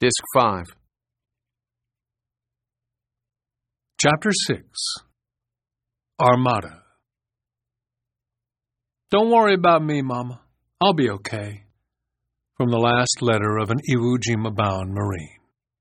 Disc 5. Chapter 6. Armada. Don't worry about me, Mama. I'll be okay. From the last letter of an Iwo Jima-bound Marine.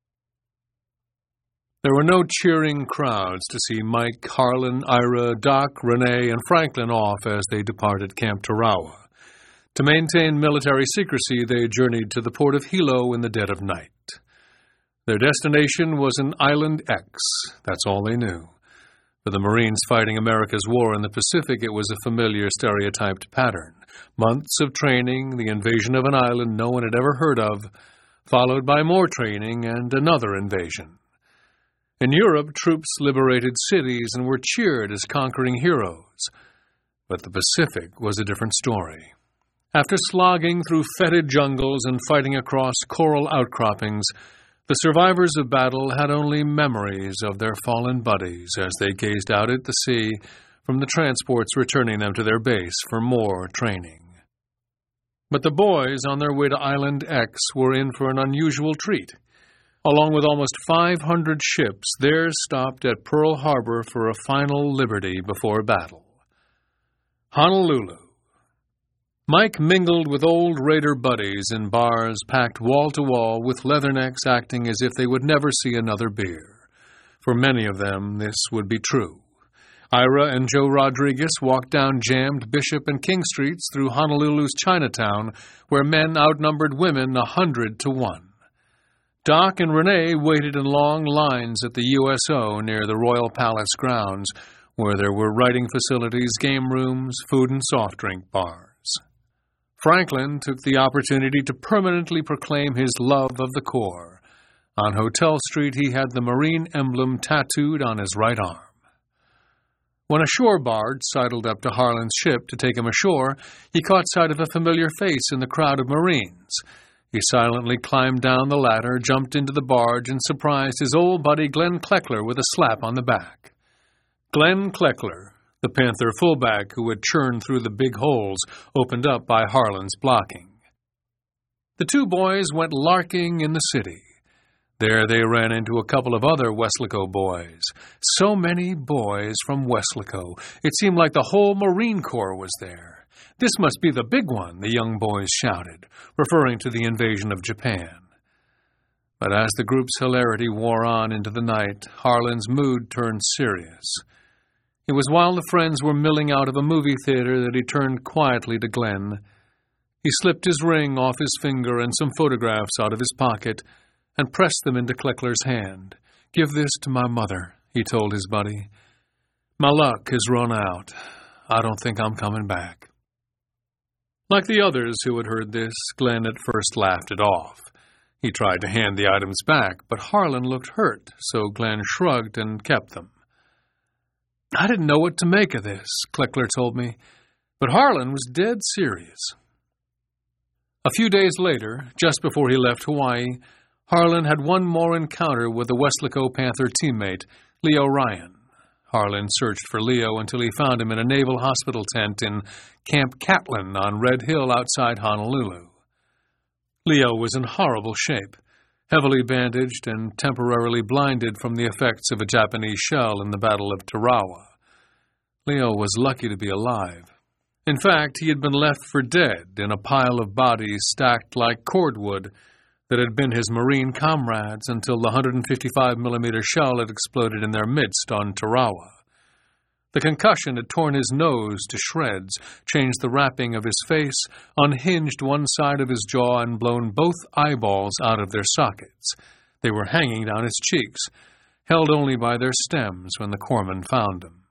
There were no cheering crowds to see Mike, Harlan, Ira, Doc, Renee, and Franklin off as they departed Camp Tarawa. To maintain military secrecy, they journeyed to the port of Hilo in the dead of night. Their destination was an Island X. That's all they knew. For the Marines fighting America's war in the Pacific, it was a familiar stereotyped pattern. Months of training, the invasion of an island no one had ever heard of, followed by more training and another invasion. In Europe, troops liberated cities and were cheered as conquering heroes. But the Pacific was a different story. After slogging through fetid jungles and fighting across coral outcroppings, the survivors of battle had only memories of their fallen buddies as they gazed out at the sea from the transports returning them to their base for more training. But the boys on their way to Island X were in for an unusual treat. Along with almost 500 ships, theirs stopped at Pearl Harbor for a final liberty before battle. Honolulu. Mike mingled with old raider buddies in bars packed wall-to-wall with leathernecks acting as if they would never see another beer. For many of them, this would be true. Ira and Joe Rodriguez walked down jammed Bishop and King Streets through Honolulu's Chinatown, where men outnumbered women 100 to 1. Doc and Renee waited in long lines at the USO near the Royal Palace grounds, where there were writing facilities, game rooms, food and soft drink bars. Franklin took the opportunity to permanently proclaim his love of the Corps. On Hotel Street, he had the Marine emblem tattooed on his right arm. When a shore barge sidled up to Harlan's ship to take him ashore, he caught sight of a familiar face in the crowd of Marines. He silently climbed down the ladder, jumped into the barge, and surprised his old buddy Glenn Kleckler with a slap on the back. Glenn Kleckler, the Panther fullback who had churned through the big holes opened up by Harlan's blocking. The two boys went larking in the city. There they ran into a couple of other Weslaco boys. So many boys from Weslaco. It seemed like the whole Marine Corps was there. This must be the big one, the young boys shouted, referring to the invasion of Japan. But as the group's hilarity wore on into the night, Harlan's mood turned serious. It was while the friends were milling out of a movie theater that he turned quietly to Glenn. He slipped his ring off his finger and some photographs out of his pocket and pressed them into Kleckler's hand. "Give this to my mother," he told his buddy. "My luck has run out. I don't think I'm coming back." Like the others who had heard this, Glenn at first laughed it off. He tried to hand the items back, but Harlan looked hurt, so Glenn shrugged and kept them. "I didn't know what to make of this," Kleckler told me, but Harlan was dead serious. A few days later, just before he left Hawaii, Harlan had one more encounter with a Weslaco Panther teammate, Leo Ryan. Harlan searched for Leo until he found him in a naval hospital tent in Camp Catlin on Red Hill outside Honolulu. Leo was in horrible shape, heavily bandaged and temporarily blinded from the effects of a Japanese shell in the Battle of Tarawa. Leo was lucky to be alive. In fact, he had been left for dead in a pile of bodies stacked like cordwood that had been his Marine comrades until the 155mm shell had exploded in their midst on Tarawa. The concussion had torn his nose to shreds, changed the wrapping of his face, unhinged one side of his jaw, and blown both eyeballs out of their sockets. They were hanging down his cheeks, held only by their stems when the corpsman found him.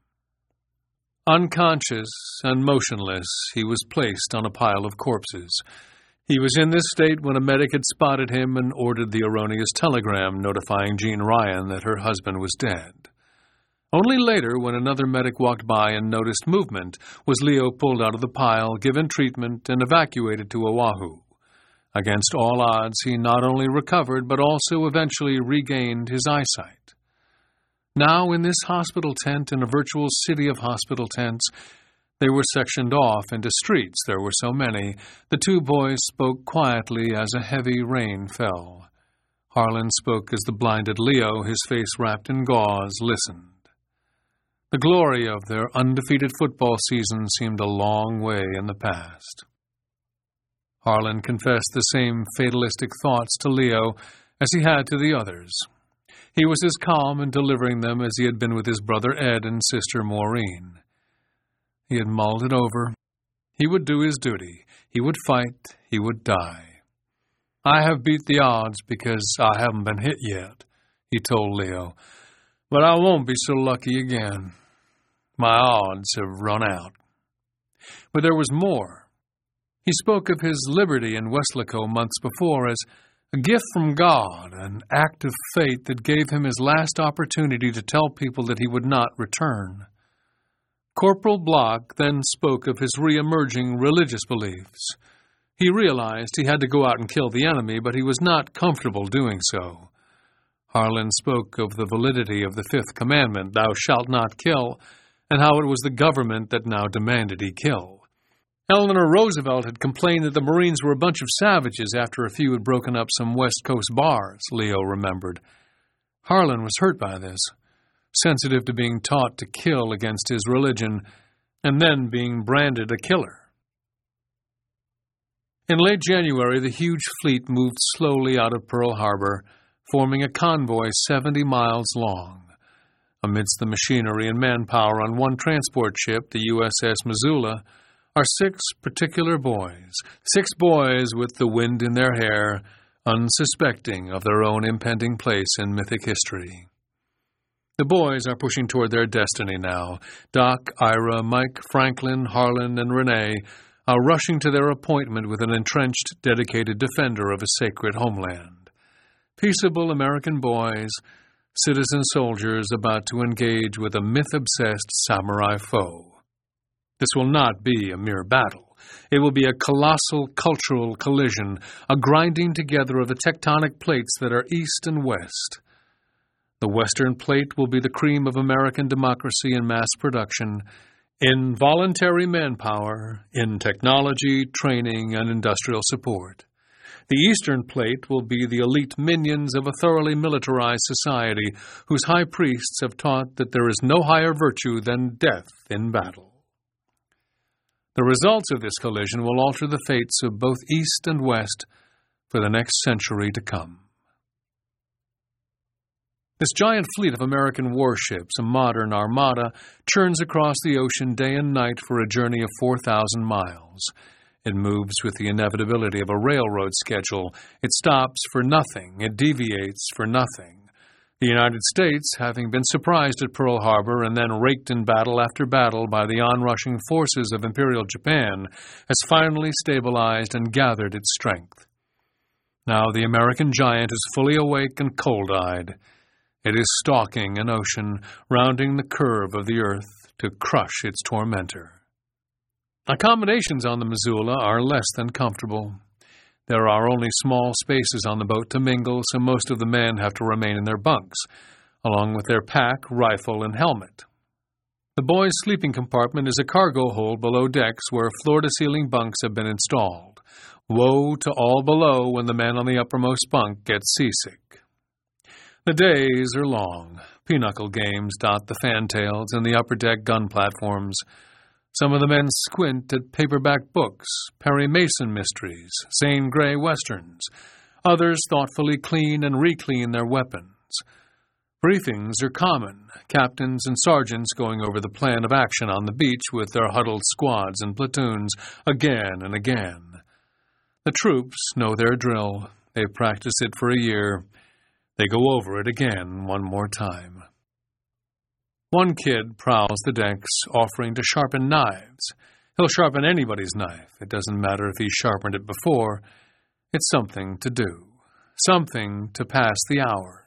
Unconscious and motionless, he was placed on a pile of corpses. He was in this state when a medic had spotted him and ordered the erroneous telegram notifying Jean Ryan that her husband was dead. Only later, when another medic walked by and noticed movement, was Leo pulled out of the pile, given treatment, and evacuated to Oahu. Against all odds, he not only recovered, but also eventually regained his eyesight. Now, in this hospital tent, in a virtual city of hospital tents, they were sectioned off into streets. There were so many. The two boys spoke quietly as a heavy rain fell. Harlan spoke as the blinded Leo, his face wrapped in gauze, listened. The glory of their undefeated football season seemed a long way in the past. Harlan confessed the same fatalistic thoughts to Leo as he had to the others. He was as calm in delivering them as he had been with his brother Ed and sister Maureen. He had mulled it over. He would do his duty. He would fight. He would die. "I have beat the odds because I haven't been hit yet," he told Leo. "But I won't be so lucky again. My odds have run out." But there was more. He spoke of his liberty in Weslaco months before as a gift from God, an act of fate that gave him his last opportunity to tell people that he would not return. Corporal Block then spoke of his re-emerging religious beliefs. He realized he had to go out and kill the enemy, but he was not comfortable doing so. Harlan spoke of the validity of the fifth commandment, "Thou shalt not kill," and how it was the government that now demanded he kill. Eleanor Roosevelt had complained that the Marines were a bunch of savages after a few had broken up some West Coast bars, Leo remembered. Harlan was hurt by this, sensitive to being taught to kill against his religion, and then being branded a killer. In late January, the huge fleet moved slowly out of Pearl Harbor, forming a convoy 70 miles long. Amidst the machinery and manpower on one transport ship, the USS Missoula, are 6 particular boys, 6 boys with the wind in their hair, unsuspecting of their own impending place in mythic history. The boys are pushing toward their destiny now. Doc, Ira, Mike, Franklin, Harlan, and Renee are rushing to their appointment with an entrenched, dedicated defender of a sacred homeland. Peaceable American boys, citizen soldiers about to engage with a myth-obsessed samurai foe. This will not be a mere battle. It will be a colossal cultural collision, a grinding together of the tectonic plates that are east and west. The Western plate will be the cream of American democracy and mass production, in voluntary manpower, in technology, training, and industrial support. The Eastern plate will be the elite minions of a thoroughly militarized society whose high priests have taught that there is no higher virtue than death in battle. The results of this collision will alter the fates of both East and West for the next century to come. This giant fleet of American warships, a modern armada, churns across the ocean day and night for a journey of 4,000 miles. It moves with the inevitability of a railroad schedule. It stops for nothing. It deviates for nothing. The United States, having been surprised at Pearl Harbor and then raked in battle after battle by the onrushing forces of Imperial Japan, has finally stabilized and gathered its strength. Now the American giant is fully awake and cold-eyed. It is stalking an ocean, rounding the curve of the earth to crush its tormentor. Accommodations on the Missoula are less than comfortable. There are only small spaces on the boat to mingle, so most of the men have to remain in their bunks, along with their pack, rifle, and helmet. The boys' sleeping compartment is a cargo hold below decks where floor-to-ceiling bunks have been installed. Woe to all below when the man on the uppermost bunk gets seasick. The days are long. Pinochle games dot the fantails and the upper-deck gun platforms. Some of the men squint at paperback books, Perry Mason mysteries, Zane Grey westerns. Others thoughtfully clean and reclean their weapons. Briefings are common, captains and sergeants going over the plan of action on the beach with their huddled squads and platoons again and again. The troops know their drill. They've practiced it for a year. They go over it again one more time. One kid prowls the decks, offering to sharpen knives. He'll sharpen anybody's knife. It doesn't matter if he's sharpened it before. It's something to do, something to pass the hours.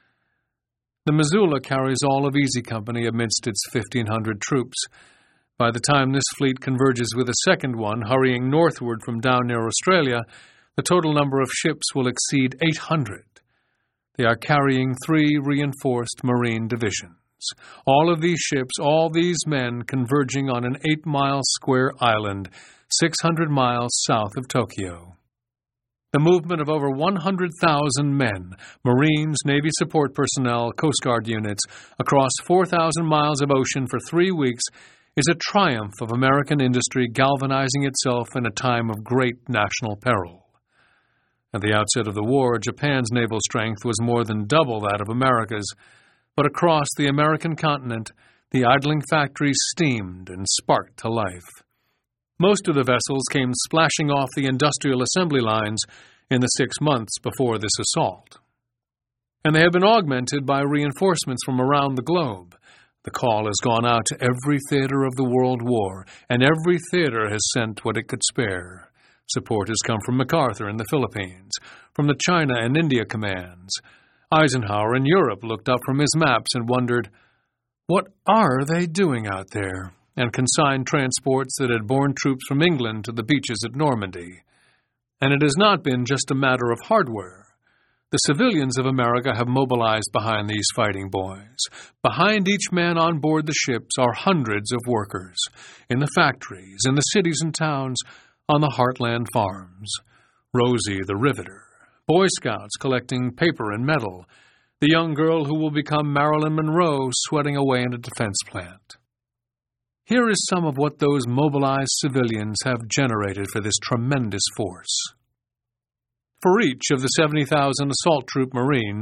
The Missoula carries all of Easy Company amidst its 1,500 troops. By the time this fleet converges with a second one, hurrying northward from down near Australia, the total number of ships will exceed 800. They are carrying 3 reinforced Marine divisions. All of these ships, all these men converging on an 8-mile square island, 600 miles south of Tokyo. The movement of over 100,000 men, Marines, Navy support personnel, Coast Guard units, across 4,000 miles of ocean for 3 weeks is a triumph of American industry galvanizing itself in a time of great national peril. At the outset of the war, Japan's naval strength was more than double that of America's, but across the American continent, the idling factories steamed and sparked to life. Most of the vessels came splashing off the industrial assembly lines in the 6 months before this assault. And they have been augmented by reinforcements from around the globe. The call has gone out to every theater of the World War, and every theater has sent what it could spare. Support has come from MacArthur in the Philippines, from the China and India commands. Eisenhower in Europe looked up from his maps and wondered, what are they doing out there? And consigned transports that had borne troops from England to the beaches at Normandy. And it has not been just a matter of hardware. The civilians of America have mobilized behind these fighting boys. Behind each man on board the ships are hundreds of workers, in the factories, in the cities and towns, on the heartland farms. Rosie the Riveter, Boy Scouts collecting paper and metal, the young girl who will become Marilyn Monroe sweating away in a defense plant. Here is some of what those mobilized civilians have generated for this tremendous force. For each of the 70,000 assault troop Marines,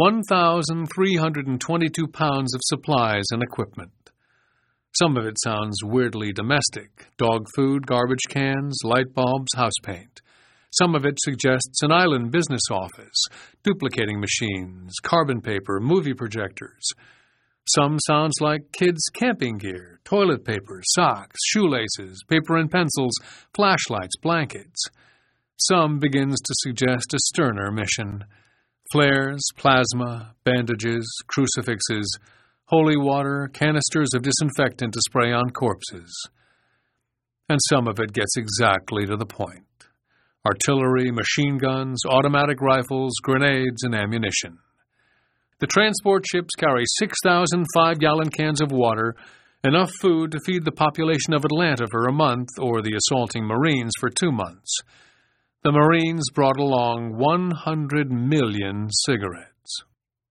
1,322 pounds of supplies and equipment. Some of it sounds weirdly domestic: dog food, garbage cans, light bulbs, house paint. Some of it suggests an island business office, duplicating machines, carbon paper, movie projectors. Some sounds like kids' camping gear, toilet paper, socks, shoelaces, paper and pencils, flashlights, blankets. Some begins to suggest a sterner mission: flares, plasma, bandages, crucifixes, holy water, canisters of disinfectant to spray on corpses. And some of it gets exactly to the point: artillery, machine guns, automatic rifles, grenades, and ammunition. The transport ships carry 6,000 5-gallon cans of water, enough food to feed the population of Atlanta for a month or the assaulting Marines for 2 months. The Marines brought along 100 million cigarettes.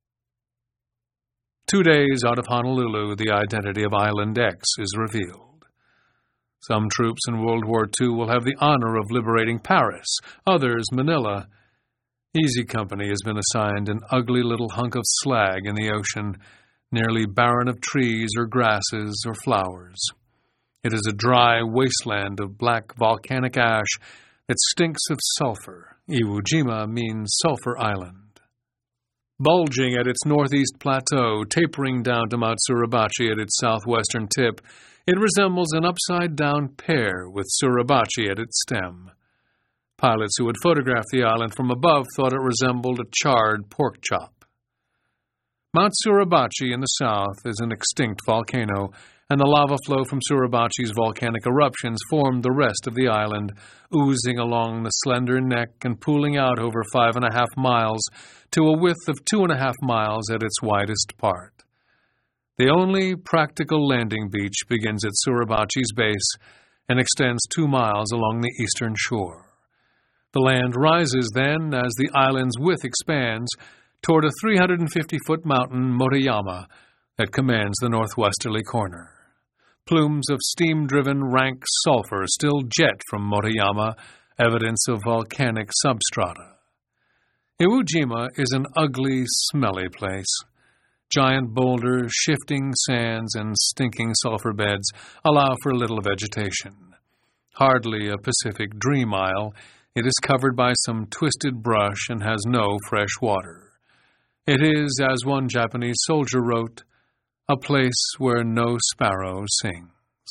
2 days out of Honolulu, the identity of Island X is revealed. Some troops in World War II will have the honor of liberating Paris, others Manila. Easy Company has been assigned an ugly little hunk of slag in the ocean, nearly barren of trees or grasses or flowers. It is a dry wasteland of black volcanic ash that stinks of sulfur. Iwo Jima means Sulphur Island. Bulging at its northeast plateau, tapering down to Mount Suribachi at its southwestern tip, it resembles an upside-down pear with Suribachi at its stem. Pilots who had photographed the island from above thought it resembled a charred pork chop. Mount Suribachi in the south is an extinct volcano, and the lava flow from Suribachi's volcanic eruptions formed the rest of the island, oozing along the slender neck and pooling out over 5.5 miles to a width of 2.5 miles at its widest part. The only practical landing beach begins at Suribachi's base and extends 2 miles along the eastern shore. The land rises then, as the island's width expands, toward a 350-foot mountain, Motoyama, that commands the northwesterly corner. Plumes of steam-driven rank sulfur still jet from Motoyama, evidence of volcanic substrata. Iwo Jima is an ugly, smelly place. Giant boulders, shifting sands, and stinking sulfur beds allow for little vegetation. Hardly a Pacific Dream Isle, it is covered by some twisted brush and has no fresh water. It is, as one Japanese soldier wrote, a place where no sparrow sings.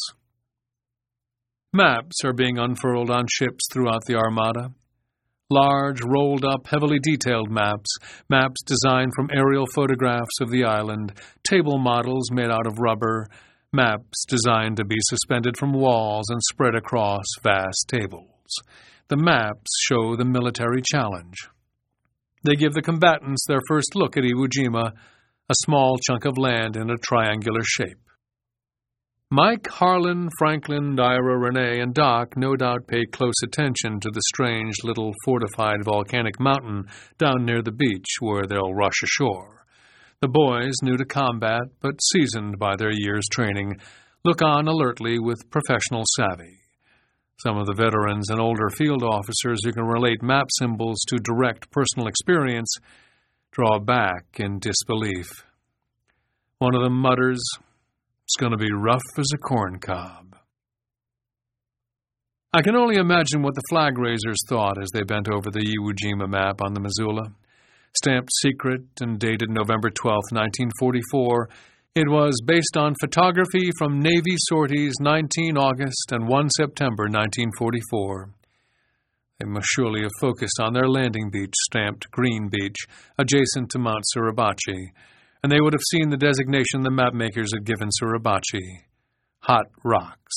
Maps are being unfurled on ships throughout the Armada. Large, rolled-up, heavily detailed maps designed from aerial photographs of the island, table models made out of rubber, maps designed to be suspended from walls and spread across vast tables. The maps show the military challenge. They give the combatants their first look at Iwo Jima, a small chunk of land in a triangular shape. Mike, Harlan, Franklin, Ira, Renee, and Doc no doubt paid close attention to the strange little fortified volcanic mountain down near the beach where they'll rush ashore. The boys, new to combat but seasoned by their year's training, look on alertly with professional savvy. Some of the veterans and older field officers who can relate map symbols to direct personal experience draw back in disbelief. One of them mutters, "It's going to be rough as a corn cob." I can only imagine what the flag raisers thought as they bent over the Iwo Jima map on the Missoula. Stamped secret and dated November 12, 1944, it was based on photography from Navy sorties 19 August and 1 September 1944. They must surely have focused on their landing beach, stamped Green Beach, adjacent to Mount Suribachi, and they would have seen the designation the mapmakers had given Suribachi, Hot Rocks.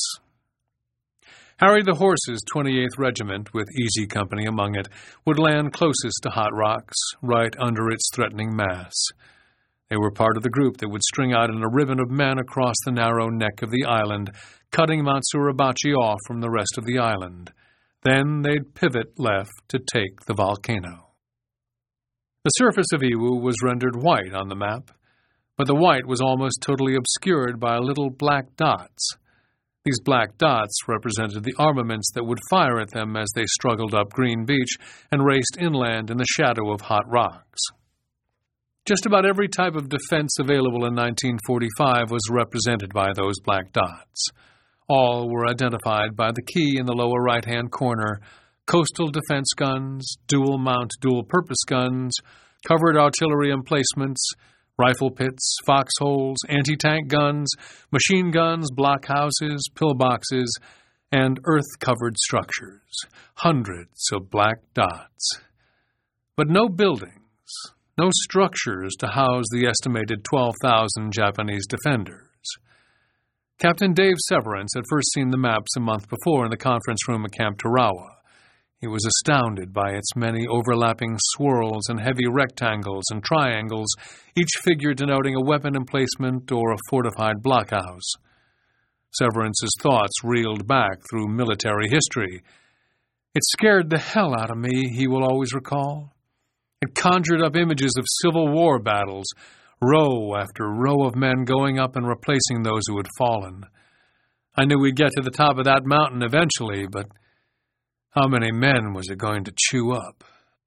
Harry the Horse's 28th Regiment, with Easy Company among it, would land closest to Hot Rocks, right under its threatening mass. They were part of the group that would string out in a ribbon of men across the narrow neck of the island, cutting Mount Suribachi off from the rest of the island. Then they'd pivot left to take the volcano. The surface of Iwo was rendered white on the map, but the white was almost totally obscured by little black dots. These black dots represented the armaments that would fire at them as they struggled up Green Beach and raced inland in the shadow of Hot Rocks. Just about every type of defense available in 1945 was represented by those black dots. All were identified by the key in the lower right-hand corner: coastal defense guns, dual-mount, dual-purpose guns, covered artillery emplacements, rifle pits, foxholes, anti-tank guns, machine guns, blockhouses, pillboxes, and earth-covered structures. Hundreds of black dots. But no buildings, no structures to house the estimated 12,000 Japanese defenders. Captain Dave Severance had first seen the maps a month before in the conference room at Camp Tarawa. He was astounded by its many overlapping swirls and heavy rectangles and triangles, each figure denoting a weapon emplacement or a fortified blockhouse. Severance's thoughts reeled back through military history. It scared the hell out of me, he will always recall. It conjured up images of Civil War battles, row after row of men going up and replacing those who had fallen. I knew we'd get to the top of that mountain eventually, but how many men was it going to chew up?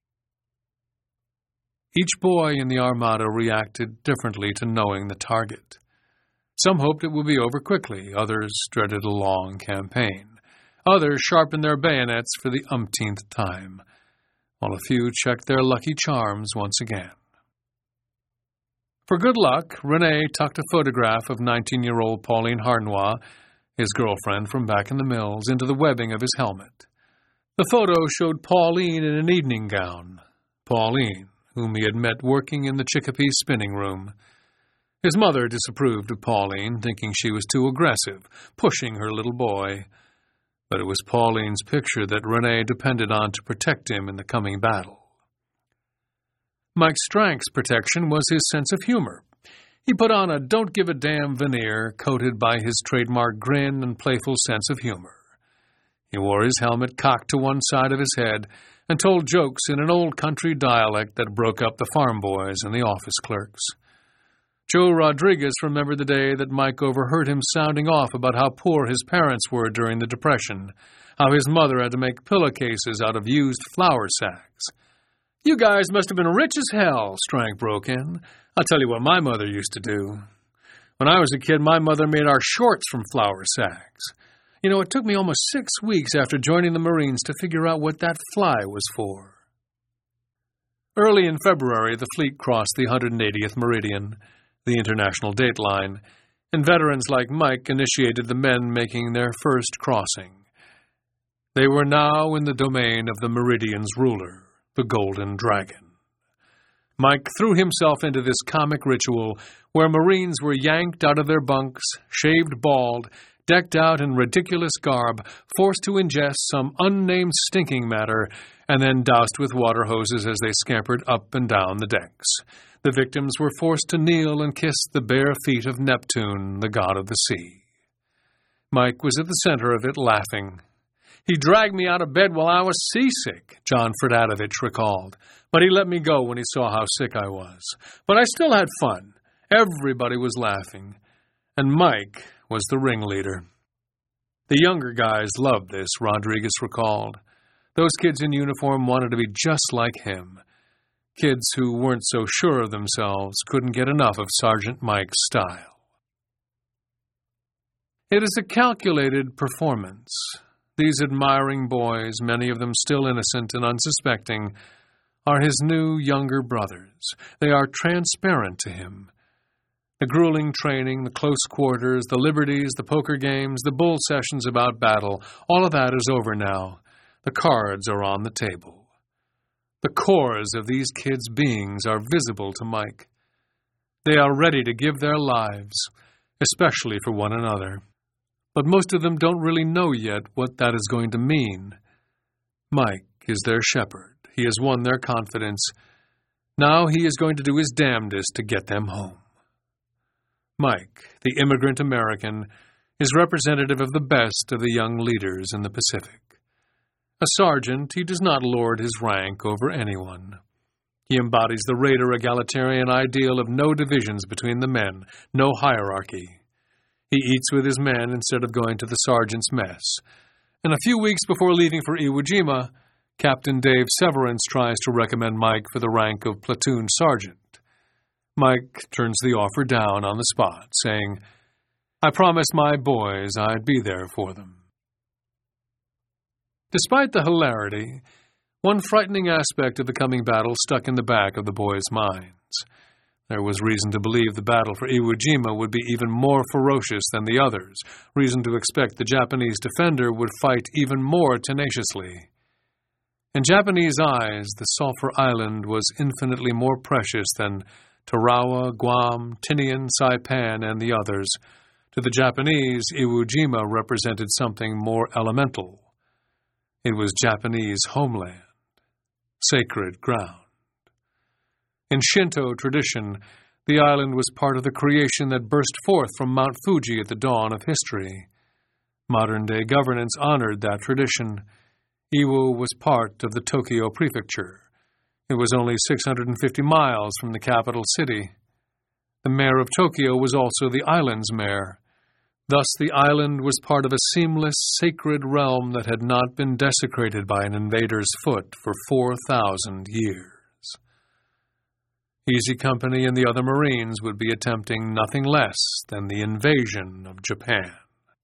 Each boy in the Armada reacted differently to knowing the target. Some hoped it would be over quickly, others dreaded a long campaign. Others sharpened their bayonets for the umpteenth time, while a few checked their lucky charms once again. For good luck, Renee tucked a photograph of 19-year-old Pauline Harnois, his girlfriend from back in the mills, into the webbing of his helmet. The photo showed Pauline in an evening gown. Pauline, whom he had met working in the Chicopee spinning room. His mother disapproved of Pauline, thinking she was too aggressive, pushing her little boy. But it was Pauline's picture that Renee depended on to protect him in the coming battle. Mike Strank's protection was his sense of humor. He put on a don't-give-a-damn veneer coated by his trademark grin and playful sense of humor. He wore his helmet cocked to one side of his head and told jokes in an old country dialect that broke up the farm boys and the office clerks. Joe Rodriguez remembered the day that Mike overheard him sounding off about how poor his parents were during the Depression, how his mother had to make pillowcases out of used flour sacks. "You guys must have been rich as hell," Strank broke in. "I'll tell you what my mother used to do. When I was a kid, my mother made our shorts from flour sacks. You know, it took me almost 6 weeks after joining the Marines to figure out what that fly was for." Early in February, the fleet crossed the 180th meridian, the international date line, and veterans like Mike initiated the men making their first crossing. They were now in the domain of the meridian's ruler, the Golden Dragon. Mike threw himself into this comic ritual where Marines were yanked out of their bunks, shaved bald, decked out in ridiculous garb, forced to ingest some unnamed stinking matter, and then doused with water hoses as they scampered up and down the decks. The victims were forced to kneel and kiss the bare feet of Neptune, the god of the sea. Mike was at the center of it, laughing. "He dragged me out of bed while I was seasick," John Fredadovich recalled. "But he let me go when he saw how sick I was. But I still had fun. Everybody was laughing. And Mike was the ringleader." The younger guys loved this, Rodriguez recalled. Those kids in uniform wanted to be just like him. Kids who weren't so sure of themselves couldn't get enough of Sergeant Mike's style. It is a calculated performance. These admiring boys, many of them still innocent and unsuspecting, are his new younger brothers. They are transparent to him. The grueling training, the close quarters, the liberties, the poker games, the bull sessions about battle, all of that is over now. The cards are on the table. The cores of these kids' beings are visible to Mike. They are ready to give their lives, especially for one another. But most of them don't really know yet what that is going to mean. Mike is their shepherd. He has won their confidence. Now he is going to do his damnedest to get them home. Mike, the immigrant American, is representative of the best of the young leaders in the Pacific. A sergeant, he does not lord his rank over anyone. He embodies the Raider egalitarian ideal of no divisions between the men, no hierarchy. He eats with his men instead of going to the sergeant's mess. And a few weeks before leaving for Iwo Jima, Captain Dave Severance tries to recommend Mike for the rank of platoon sergeant. Mike turns the offer down on the spot, saying, "I promised my boys I'd be there for them." Despite the hilarity, one frightening aspect of the coming battle stuck in the back of the boys' minds. There was reason to believe the battle for Iwo Jima would be even more ferocious than the others, reason to expect the Japanese defender would fight even more tenaciously. In Japanese eyes, the Sulphur Island was infinitely more precious than Tarawa, Guam, Tinian, Saipan, and the others. To the Japanese, Iwo Jima represented something more elemental. It was Japanese homeland, sacred ground. In Shinto tradition, the island was part of the creation that burst forth from Mount Fuji at the dawn of history. Modern-day governance honored that tradition. Iwo was part of the Tokyo prefecture. It was only 650 miles from the capital city. The mayor of Tokyo was also the island's mayor. Thus, the island was part of a seamless, sacred realm that had not been desecrated by an invader's foot for 4,000 years. Easy Company and the other Marines would be attempting nothing less than the invasion of Japan.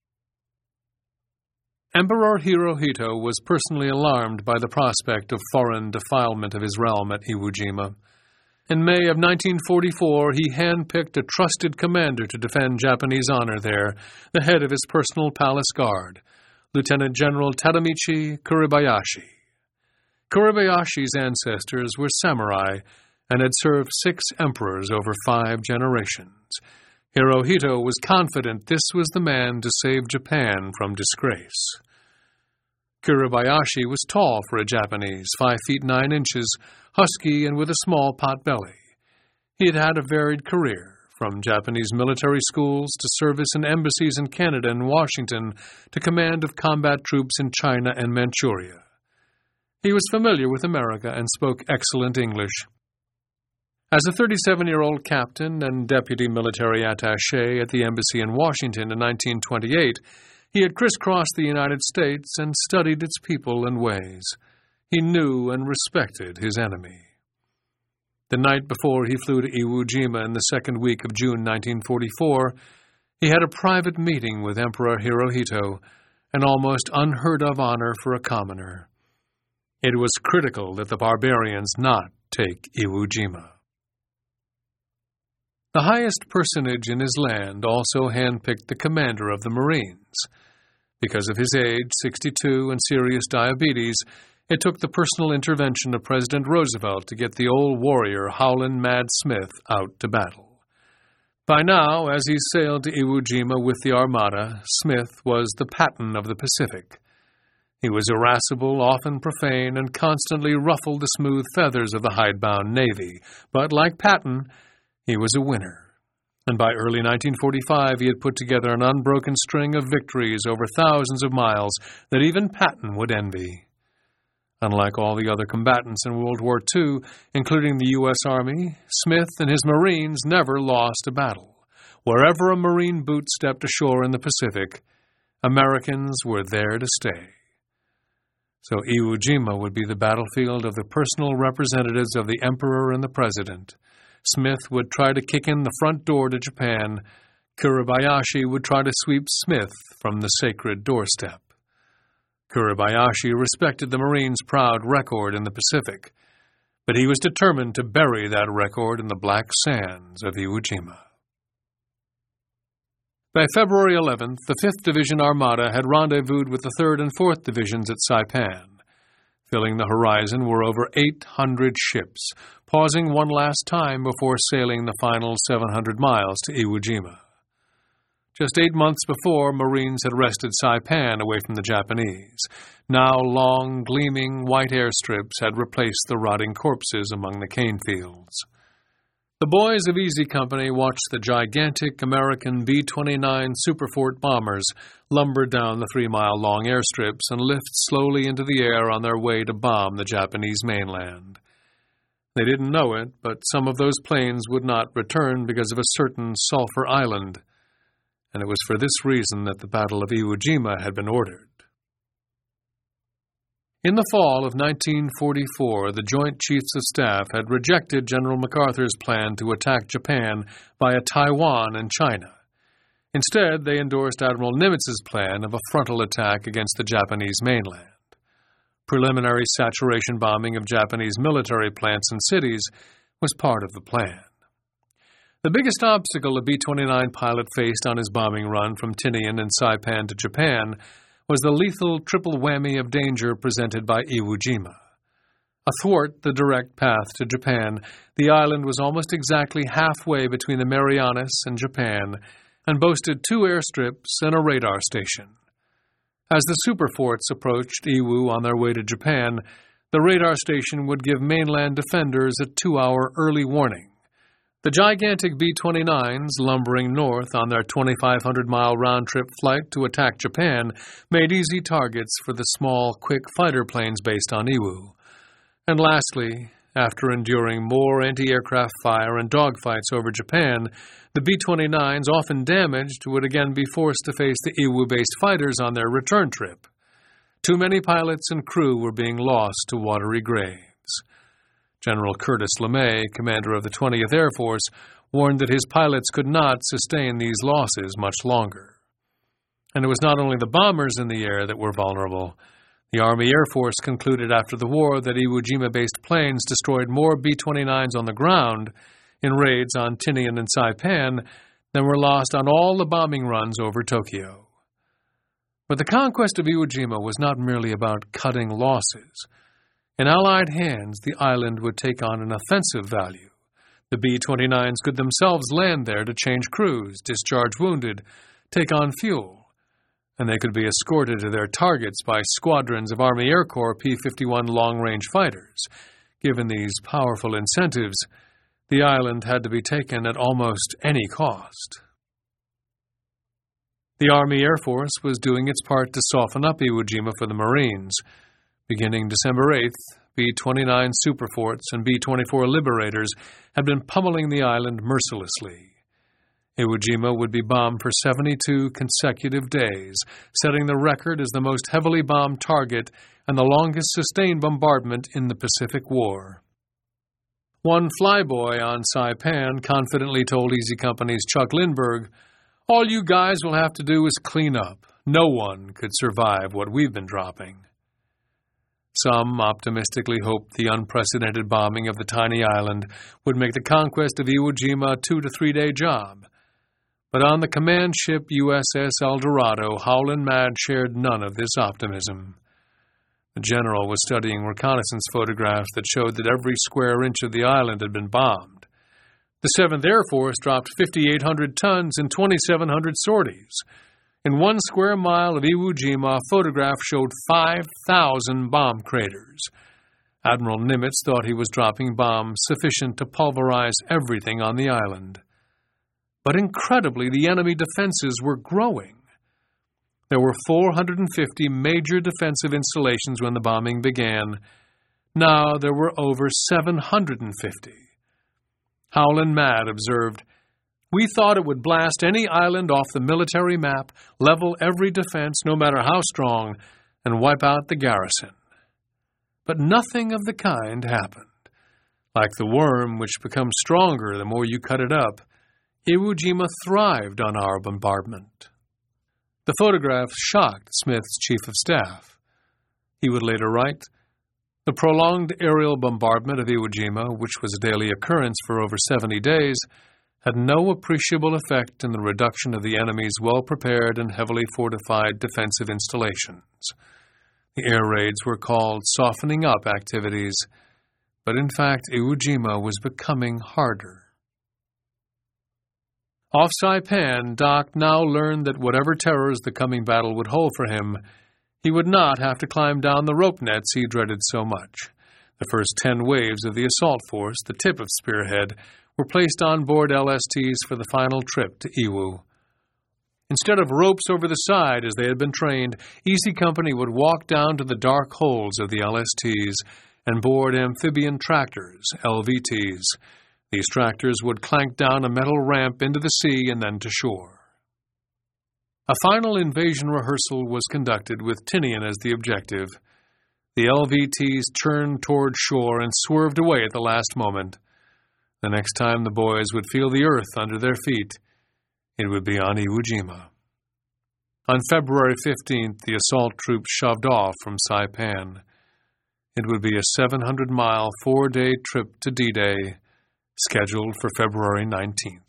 Emperor Hirohito was personally alarmed by the prospect of foreign defilement of his realm at Iwo Jima. In May of 1944, he handpicked a trusted commander to defend Japanese honor there, the head of his personal palace guard, Lieutenant General Tadamichi Kuribayashi. Kuribayashi's ancestors were samurai and had served 6 emperors over 5 generations. Hirohito was confident this was the man to save Japan from disgrace. Kuribayashi was tall for a Japanese, 5 feet 9 inches, husky and with a small pot belly. He had had a varied career, from Japanese military schools to service in embassies in Canada and Washington to command of combat troops in China and Manchuria. He was familiar with America and spoke excellent English. As a 37-year-old captain and deputy military attaché at the embassy in Washington in 1928, he had crisscrossed the United States and studied its people and ways. He knew and respected his enemy. The night before he flew to Iwo Jima in the second week of June 1944, he had a private meeting with Emperor Hirohito, an almost unheard-of honor for a commoner. It was critical that the barbarians not take Iwo Jima. The highest personage in his land also handpicked the commander of the Marines. Because of his age, 62, and serious diabetes, it took the personal intervention of President Roosevelt to get the old warrior Howlin' Mad Smith out to battle. By now, as he sailed to Iwo Jima with the Armada, Smith was the Patton of the Pacific. He was irascible, often profane, and constantly ruffled the smooth feathers of the hidebound Navy, but like Patton, he was a winner. and by early 1945 he had put together an unbroken string of victories over thousands of miles that even Patton would envy. Unlike all the other combatants in World War II, including the U.S. Army, Smith and his Marines never lost a battle. Wherever a Marine boot stepped ashore in the Pacific, Americans were there to stay. So Iwo Jima would be the battlefield of the personal representatives of the Emperor and the President. Smith would try to kick in the front door to Japan. Kuribayashi would try to sweep Smith from the sacred doorstep. Kuribayashi respected the Marines' proud record in the Pacific, but he was determined to bury that record in the black sands of Iwo Jima. By February 11th, the 5th Division Armada had rendezvoused with the 3rd and 4th Divisions at Saipan. Filling the horizon were over 800 ships, pausing one last time before sailing the final 700 miles to Iwo Jima. Just 8 months before, Marines had wrested Saipan away from the Japanese. Now long, gleaming white airstrips had replaced the rotting corpses among the cane fields. The boys of Easy Company watched the gigantic American B-29 Superfort bombers lumber down the 3-mile-long airstrips and lift slowly into the air on their way to bomb the Japanese mainland. They didn't know it, but some of those planes would not return because of a certain Sulphur Island, and it was for this reason that the Battle of Iwo Jima had been ordered. In the fall of 1944, the Joint Chiefs of Staff had rejected General MacArthur's plan to attack Japan via Taiwan and China. Instead, they endorsed Admiral Nimitz's plan of a frontal attack against the Japanese mainland. Preliminary saturation bombing of Japanese military plants and cities was part of the plan. The biggest obstacle a B-29 pilot faced on his bombing run from Tinian and Saipan to Japan was the lethal triple whammy of danger presented by Iwo Jima. Athwart the direct path to Japan, the island was almost exactly halfway between the Marianas and Japan and boasted 2 airstrips and a radar station. As the superforts approached Iwo on their way to Japan, the radar station would give mainland defenders a 2-hour early warning. The gigantic B-29s, lumbering north on their 2,500-mile round-trip flight to attack Japan, made easy targets for the small, quick fighter planes based on Iwo. And lastly, after enduring more anti-aircraft fire and dogfights over Japan, the B-29s, often damaged, would again be forced to face the Iwo-based fighters on their return trip. Too many pilots and crew were being lost to watery graves. General Curtis LeMay, commander of the 20th Air Force, warned that his pilots could not sustain these losses much longer. And it was not only the bombers in the air that were vulnerable. The Army Air Force concluded after the war that Iwo Jima-based planes destroyed more B-29s on the ground in raids on Tinian and Saipan than were lost on all the bombing runs over Tokyo. But the conquest of Iwo Jima was not merely about cutting losses. In Allied hands, the island would take on an offensive value. The B-29s could themselves land there to change crews, discharge wounded, take on fuel, and they could be escorted to their targets by squadrons of Army Air Corps P-51 long-range fighters. Given these powerful incentives, the island had to be taken at almost any cost. The Army Air Force was doing its part to soften up Iwo Jima for the Marines. Beginning December 8th, B-29 Superforts and B-24 Liberators had been pummeling the island mercilessly. Iwo Jima would be bombed for 72 consecutive days, setting the record as the most heavily bombed target and the longest sustained bombardment in the Pacific War. One flyboy on Saipan confidently told Easy Company's Chuck Lindbergh, "All you guys will have to do is clean up. No one could survive what we've been dropping." Some optimistically hoped the unprecedented bombing of the tiny island would make the conquest of Iwo Jima a 2 to 3 day job. But on the command ship USS El Dorado, Howlin' Mad shared none of this optimism. The general was studying reconnaissance photographs that showed that every square inch of the island had been bombed. The 7th Air Force dropped 5,800 tons in 2,700 sorties. In 1 square mile of Iwo Jima, a photograph showed 5,000 bomb craters. Admiral Nimitz thought he was dropping bombs sufficient to pulverize everything on the island. But incredibly, the enemy defenses were growing. There were 450 major defensive installations when the bombing began. Now there were over 750. Howlin' Mad observed, "We thought it would blast any island off the military map, level every defense, no matter how strong, and wipe out the garrison." But nothing of the kind happened. Like the worm, which becomes stronger the more you cut it up, Iwo Jima thrived on our bombardment. The photographs shocked Smith's chief of staff. He would later write, "The prolonged aerial bombardment of Iwo Jima, which was a daily occurrence for over 70 days, had no appreciable effect in the reduction of the enemy's well-prepared and heavily fortified defensive installations. The air raids were called softening up activities, but in fact Iwo Jima was becoming harder." Off Saipan, Doc now learned that whatever terrors the coming battle would hold for him, he would not have to climb down the rope nets he dreaded so much. The first 10 waves of the assault force, the tip of Spearhead, were placed on board LSTs for the final trip to Iwo. Instead of ropes over the side as they had been trained, Easy Company would walk down to the dark holds of the LSTs and board amphibian tractors, LVTs. These tractors would clank down a metal ramp into the sea and then to shore. A final invasion rehearsal was conducted with Tinian as the objective. The LVTs turned toward shore and swerved away at the last moment. The next time the boys would feel the earth under their feet, it would be on Iwo Jima. On February 15th, the assault troops shoved off from Saipan. It would be a 700-mile, 4-day trip to D-Day, scheduled for February 19th.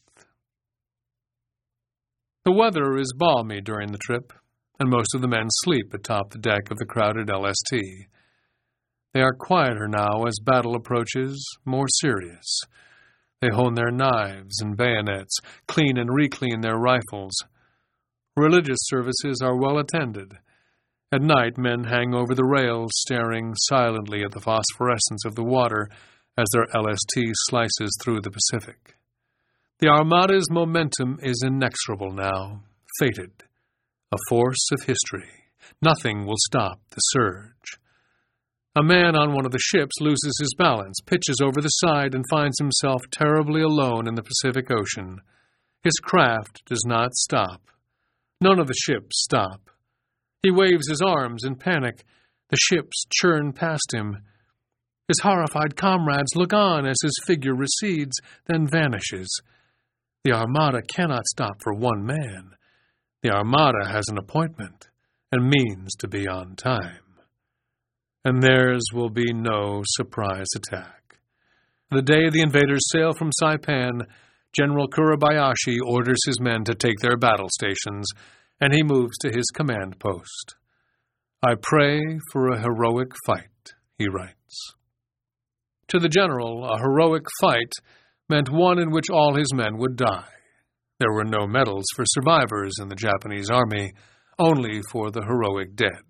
The weather is balmy during the trip, and most of the men sleep atop the deck of the crowded LST. They are quieter now as battle approaches, more serious. They hone their knives and bayonets, clean and reclean their rifles. Religious services are well attended. At night, men hang over the rails, staring silently at the phosphorescence of the water as their LST slices through the Pacific. The Armada's momentum is inexorable now, fated, a force of history. Nothing will stop the surge. A man on one of the ships loses his balance, pitches over the side, and finds himself terribly alone in the Pacific Ocean. His craft does not stop. None of the ships stop. He waves his arms in panic. The ships churn past him. His horrified comrades look on as his figure recedes, then vanishes. The Armada cannot stop for one man. The Armada has an appointment and means to be on time. And theirs will be no surprise attack. The day the invaders sail from Saipan, General Kurabayashi orders his men to take their battle stations, and he moves to his command post. "I pray for a heroic fight," he writes. To the general, a heroic fight meant one in which all his men would die. There were no medals for survivors in the Japanese army, only for the heroic dead.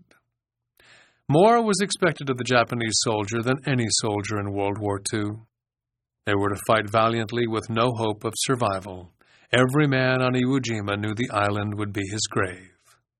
More was expected of the Japanese soldier than any soldier in World War II. They were to fight valiantly with no hope of survival. Every man on Iwo Jima knew the island would be his grave.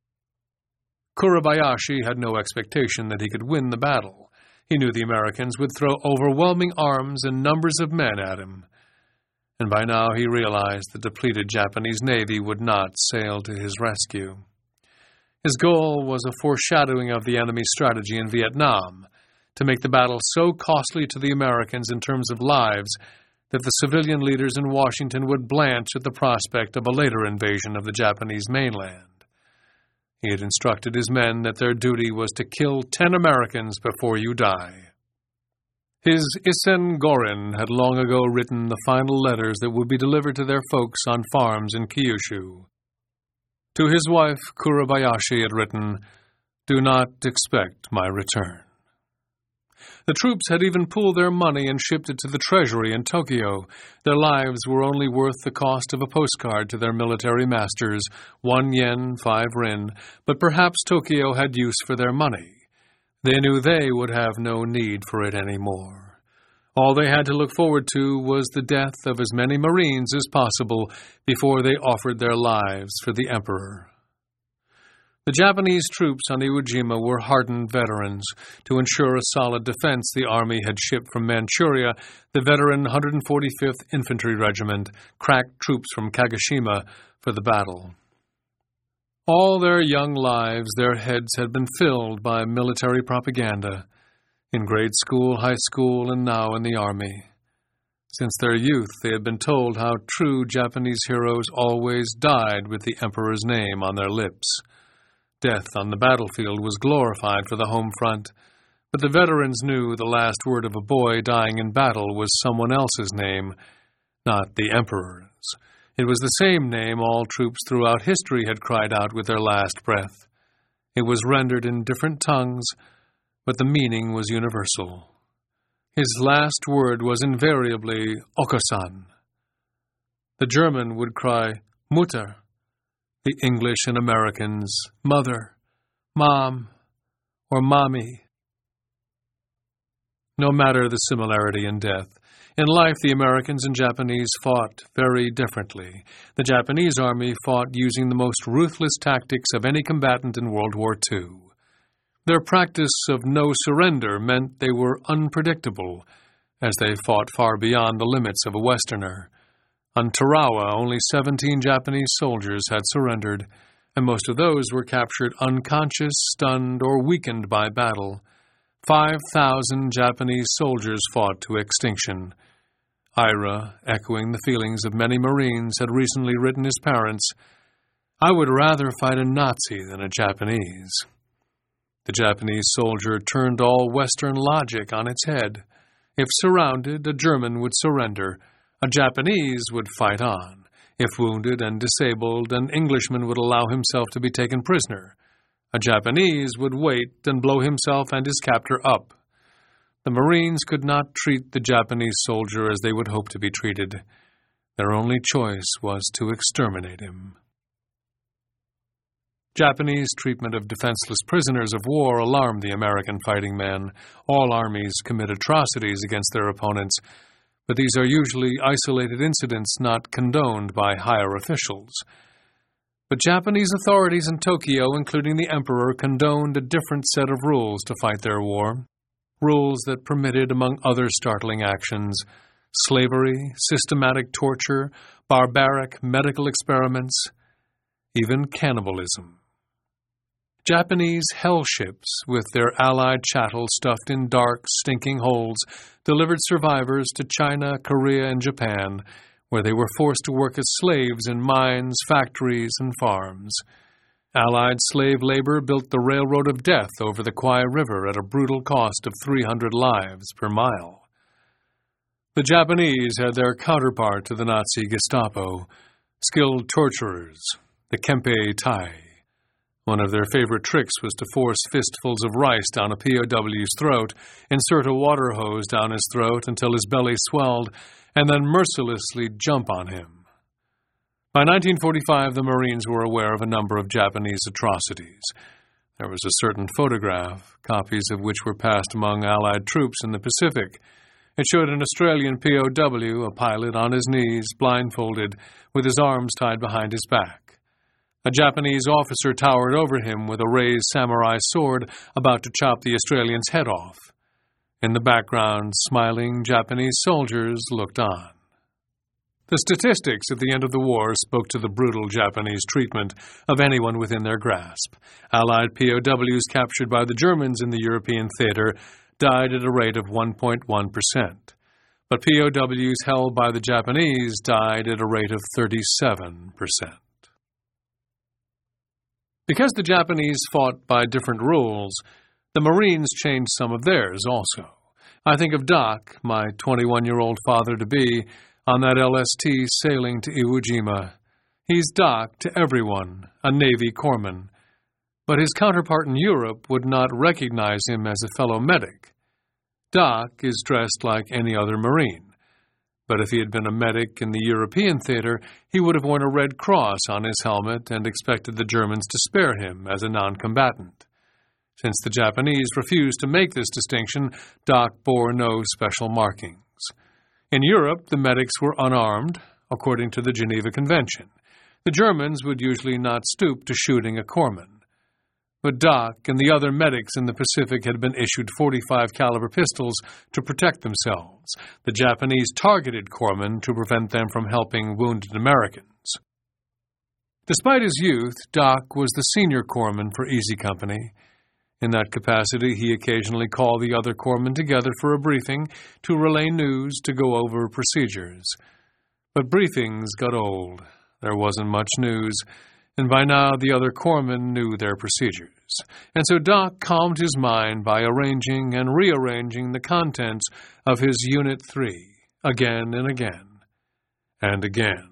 Kurabayashi had no expectation that he could win the battle. He knew the Americans would throw overwhelming arms and numbers of men at him. And by now he realized the depleted Japanese Navy would not sail to his rescue. His goal was a foreshadowing of the enemy's strategy in Vietnam, to make the battle so costly to the Americans in terms of lives that the civilian leaders in Washington would blanch at the prospect of a later invasion of the Japanese mainland. He had instructed his men that their duty was to kill 10 Americans before you die. His Isen Gorin had long ago written the final letters that would be delivered to their folks on farms in Kyushu. To his wife, Kurabayashi had written, "Do not expect my return." The troops had even pooled their money and shipped it to the treasury in Tokyo. Their lives were only worth the cost of a postcard to their military masters, 1 yen, 5 rin, but perhaps Tokyo had use for their money. They knew they would have no need for it any more. All they had to look forward to was the death of as many Marines as possible before they offered their lives for the Emperor. The Japanese troops on Iwo Jima were hardened veterans. To ensure a solid defense, the army had shipped from Manchuria the veteran 145th Infantry Regiment, crack troops from Kagoshima, for the battle. All their young lives, their heads had been filled by military propaganda, in grade school, high school, and now in the army. Since their youth, they had been told how true Japanese heroes always died with the Emperor's name on their lips. Death on the battlefield was glorified for the home front, but the veterans knew the last word of a boy dying in battle was someone else's name, not the Emperor's. It was the same name all troops throughout history had cried out with their last breath. It was rendered in different tongues, but the meaning was universal. His last word was invariably Okosan. The German would cry, Mutter. The English and Americans, Mother, Mom, or Mommy. No matter the similarity in death, in life the Americans and Japanese fought very differently. The Japanese army fought using the most ruthless tactics of any combatant in World War II. Their practice of no surrender meant they were unpredictable, as they fought far beyond the limits of a Westerner. On Tarawa, only 17 Japanese soldiers had surrendered, and most of those were captured unconscious, stunned, or weakened by battle. 5,000 Japanese soldiers fought to extinction. Ira, echoing the feelings of many Marines, had recently written his parents, "I would rather fight a Nazi than a Japanese." The Japanese soldier turned all Western logic on its head. If surrounded, a German would surrender. A Japanese would fight on. If wounded and disabled, an Englishman would allow himself to be taken prisoner. A Japanese would wait and blow himself and his captor up. The Marines could not treat the Japanese soldier as they would hope to be treated. Their only choice was to exterminate him. Japanese treatment of defenseless prisoners of war alarmed the American fighting men. All armies commit atrocities against their opponents, but these are usually isolated incidents not condoned by higher officials. But Japanese authorities in Tokyo, including the Emperor, condoned a different set of rules to fight their war. Rules that permitted, among other startling actions, slavery, systematic torture, barbaric medical experiments, even cannibalism. Japanese hell ships, with their Allied chattel stuffed in dark, stinking holds, delivered survivors to China, Korea, and Japan, where they were forced to work as slaves in mines, factories, and farms. Allied slave labor built the Railroad of Death over the Kwai River at a brutal cost of 300 lives per mile. The Japanese had their counterpart to the Nazi Gestapo, skilled torturers, the Kempe Tai. One of their favorite tricks was to force fistfuls of rice down a POW's throat, insert a water hose down his throat until his belly swelled, and then mercilessly jump on him. By 1945, the Marines were aware of a number of Japanese atrocities. There was a certain photograph, copies of which were passed among Allied troops in the Pacific. It showed an Australian POW, a pilot, on his knees, blindfolded, with his arms tied behind his back. A Japanese officer towered over him with a raised samurai sword, about to chop the Australian's head off. In the background, smiling Japanese soldiers looked on. The statistics at the end of the war spoke to the brutal Japanese treatment of anyone within their grasp. Allied POWs captured by the Germans in the European theater died at a rate of 1.1%, but POWs held by the Japanese died at a rate of 37%. Because the Japanese fought by different rules, the Marines changed some of theirs also. I think of Doc, my 21-year-old father-to-be, on that LST sailing to Iwo Jima. He's Doc to everyone, a Navy corpsman. But his counterpart in Europe would not recognize him as a fellow medic. Doc is dressed like any other Marine. But if he had been a medic in the European theater, he would have worn a red cross on his helmet and expected the Germans to spare him as a non-combatant. Since the Japanese refused to make this distinction, Doc bore no special markings. In Europe, the medics were unarmed, according to the Geneva Convention. The Germans would usually not stoop to shooting a corpsman. But Doc and the other medics in the Pacific had been issued .45 caliber pistols to protect themselves. The Japanese targeted corpsmen to prevent them from helping wounded Americans. Despite his youth, Doc was the senior corpsman for Easy Company. In that capacity, he occasionally called the other corpsmen together for a briefing to relay news, to go over procedures. But briefings got old. There wasn't much news, and by now the other corpsmen knew their procedures. And so Doc calmed his mind by arranging and rearranging the contents of his Unit 3 again and again and again.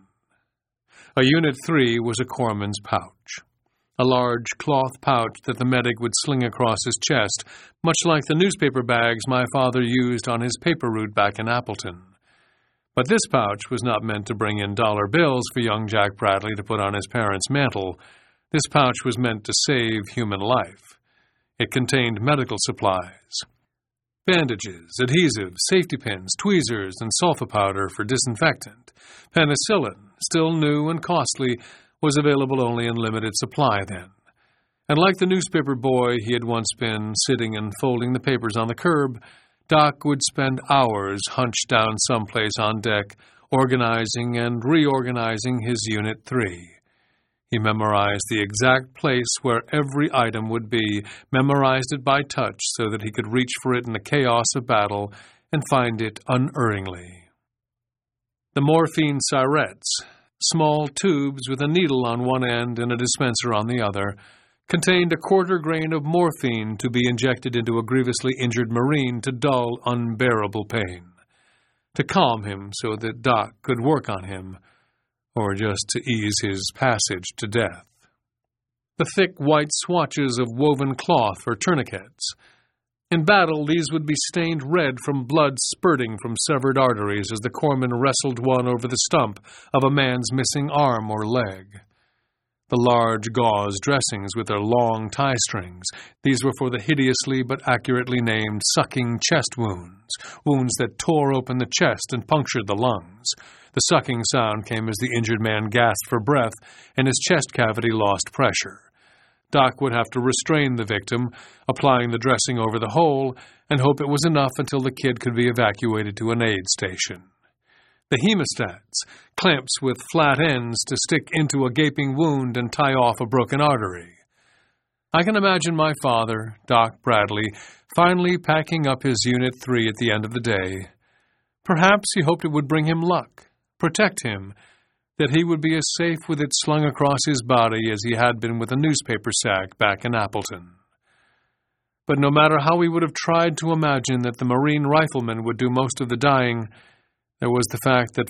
A Unit 3 was a corpsman's pouch. A large cloth pouch that the medic would sling across his chest, much like the newspaper bags my father used on his paper route back in Appleton. But this pouch was not meant to bring in dollar bills for young Jack Bradley to put on his parents' mantle. This pouch was meant to save human life. It contained medical supplies. Bandages, adhesives, safety pins, tweezers, and sulfa powder for disinfectant. Penicillin, still new and costly, was available only in limited supply then. And like the newspaper boy he had once been, sitting and folding the papers on the curb, Doc would spend hours hunched down someplace on deck, organizing and reorganizing his Unit 3. He memorized the exact place where every item would be, memorized it by touch so that he could reach for it in the chaos of battle and find it unerringly. The morphine syrettes, small tubes with a needle on one end and a dispenser on the other, contained a quarter grain of morphine to be injected into a grievously injured Marine to dull unbearable pain, to calm him so that Doc could work on him, or just to ease his passage to death. The thick white swatches of woven cloth or tourniquets. In battle, these would be stained red from blood spurting from severed arteries as the corpsman wrestled one over the stump of a man's missing arm or leg. The large gauze dressings with their long tie strings, these were for the hideously but accurately named sucking chest wounds, wounds that tore open the chest and punctured the lungs. The sucking sound came as the injured man gasped for breath and his chest cavity lost pressure. Doc would have to restrain the victim, applying the dressing over the hole, and hope it was enough until the kid could be evacuated to an aid station. The hemostats, clamps with flat ends to stick into a gaping wound and tie off a broken artery. I can imagine my father, Doc Bradley, finally packing up his Unit 3 at the end of the day. Perhaps he hoped it would bring him luck, protect him, that he would be as safe with it slung across his body as he had been with a newspaper sack back in Appleton. But no matter how he would have tried to imagine that the Marine riflemen would do most of the dying, there was the fact that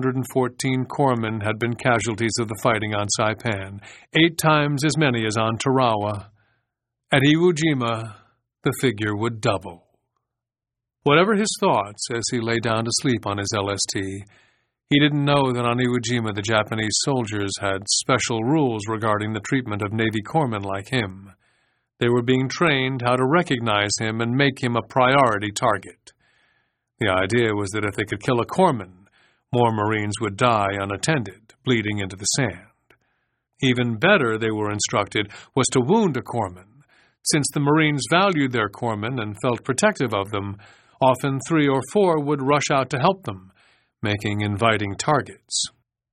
414 corpsmen had been casualties of the fighting on Saipan, 8 times as many as on Tarawa. At Iwo Jima, the figure would double. Whatever his thoughts as he lay down to sleep on his LST, he didn't know that on Iwo Jima the Japanese soldiers had special rules regarding the treatment of Navy corpsmen like him. They were being trained how to recognize him and make him a priority target. The idea was that if they could kill a corpsman, more Marines would die unattended, bleeding into the sand. Even better, they were instructed, was to wound a corpsman. Since the Marines valued their corpsmen and felt protective of them, often 3 or 4 would rush out to help them, making inviting targets.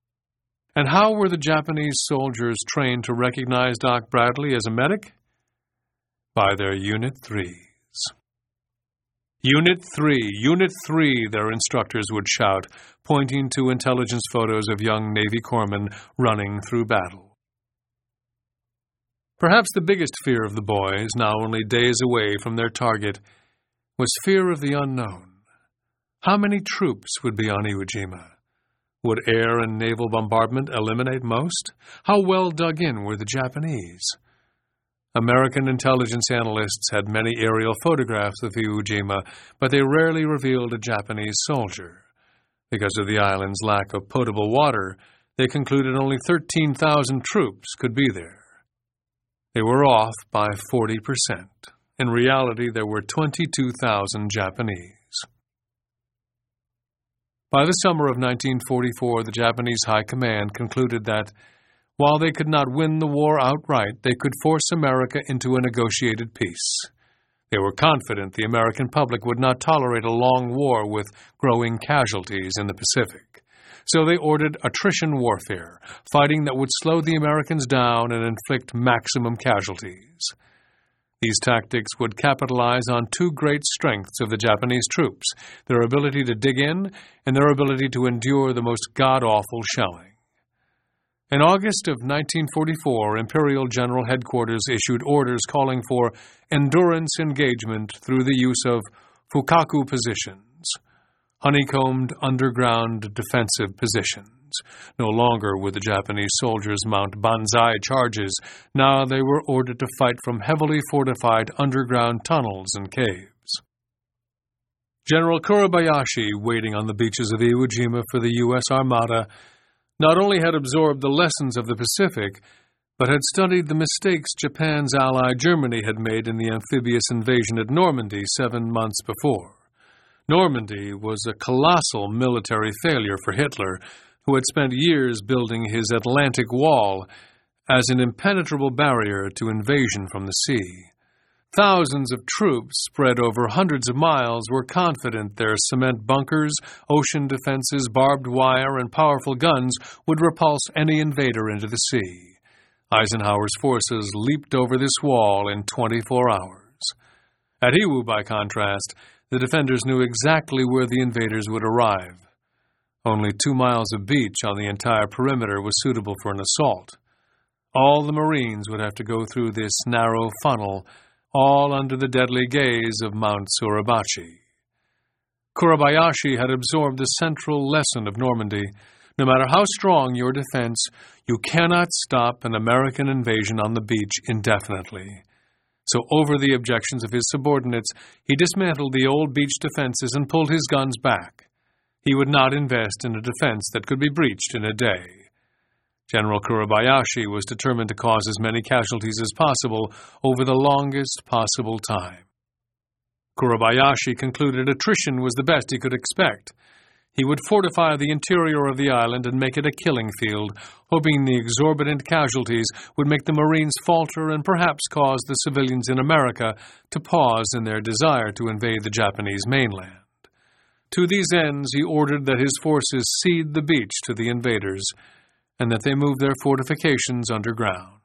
And how were the Japanese soldiers trained to recognize Doc Bradley as a medic? By their Unit 3s. Unit 3, Unit 3, their instructors would shout, pointing to intelligence photos of young Navy corpsmen running through battle. Perhaps the biggest fear of the boys, now only days away from their target, was fear of the unknown. How many troops would be on Iwo Jima? Would air and naval bombardment eliminate most? How well dug in were the Japanese? American intelligence analysts had many aerial photographs of Iwo Jima, but they rarely revealed a Japanese soldier. Because of the island's lack of potable water, they concluded only 13,000 troops could be there. They were off by 40%. In reality, there were 22,000 Japanese. By the summer of 1944, the Japanese High Command concluded that, while they could not win the war outright, they could force America into a negotiated peace. They were confident the American public would not tolerate a long war with growing casualties in the Pacific. So they ordered attrition warfare, fighting that would slow the Americans down and inflict maximum casualties. These tactics would capitalize on two great strengths of the Japanese troops, their ability to dig in and their ability to endure the most god-awful shelling. In August of 1944, Imperial General Headquarters issued orders calling for endurance engagement through the use of fukaku positions, honeycombed underground defensive positions. No longer would the Japanese soldiers mount banzai charges. Now they were ordered to fight from heavily fortified underground tunnels and caves. General Kurabayashi, waiting on the beaches of Iwo Jima for the U.S. Armada, not only had absorbed the lessons of the Pacific, but had studied the mistakes Japan's ally Germany had made in the amphibious invasion at Normandy 7 months before. Normandy was a colossal military failure for Hitler, who had spent years building his Atlantic Wall as an impenetrable barrier to invasion from the sea. Thousands of troops spread over hundreds of miles were confident their cement bunkers, ocean defenses, barbed wire, and powerful guns would repulse any invader into the sea. Eisenhower's forces leaped over this wall in 24 hours. At Iwo, by contrast, the defenders knew exactly where the invaders would arrive. Only 2 miles of beach on the entire perimeter was suitable for an assault. All the Marines would have to go through this narrow funnel, all under the deadly gaze of Mount Suribachi. Kurabayashi had absorbed the central lesson of Normandy. No matter how strong your defense, you cannot stop an American invasion on the beach indefinitely. So over the objections of his subordinates, he dismantled the old beach defenses and pulled his guns back. He would not invest in a defense that could be breached in a day. General Kurabayashi was determined to cause as many casualties as possible over the longest possible time. Kurabayashi concluded attrition was the best he could expect. He would fortify the interior of the island and make it a killing field, hoping the exorbitant casualties would make the Marines falter and perhaps cause the civilians in America to pause in their desire to invade the Japanese mainland. To these ends, he ordered that his forces cede the beach to the invaders and that they move their fortifications underground.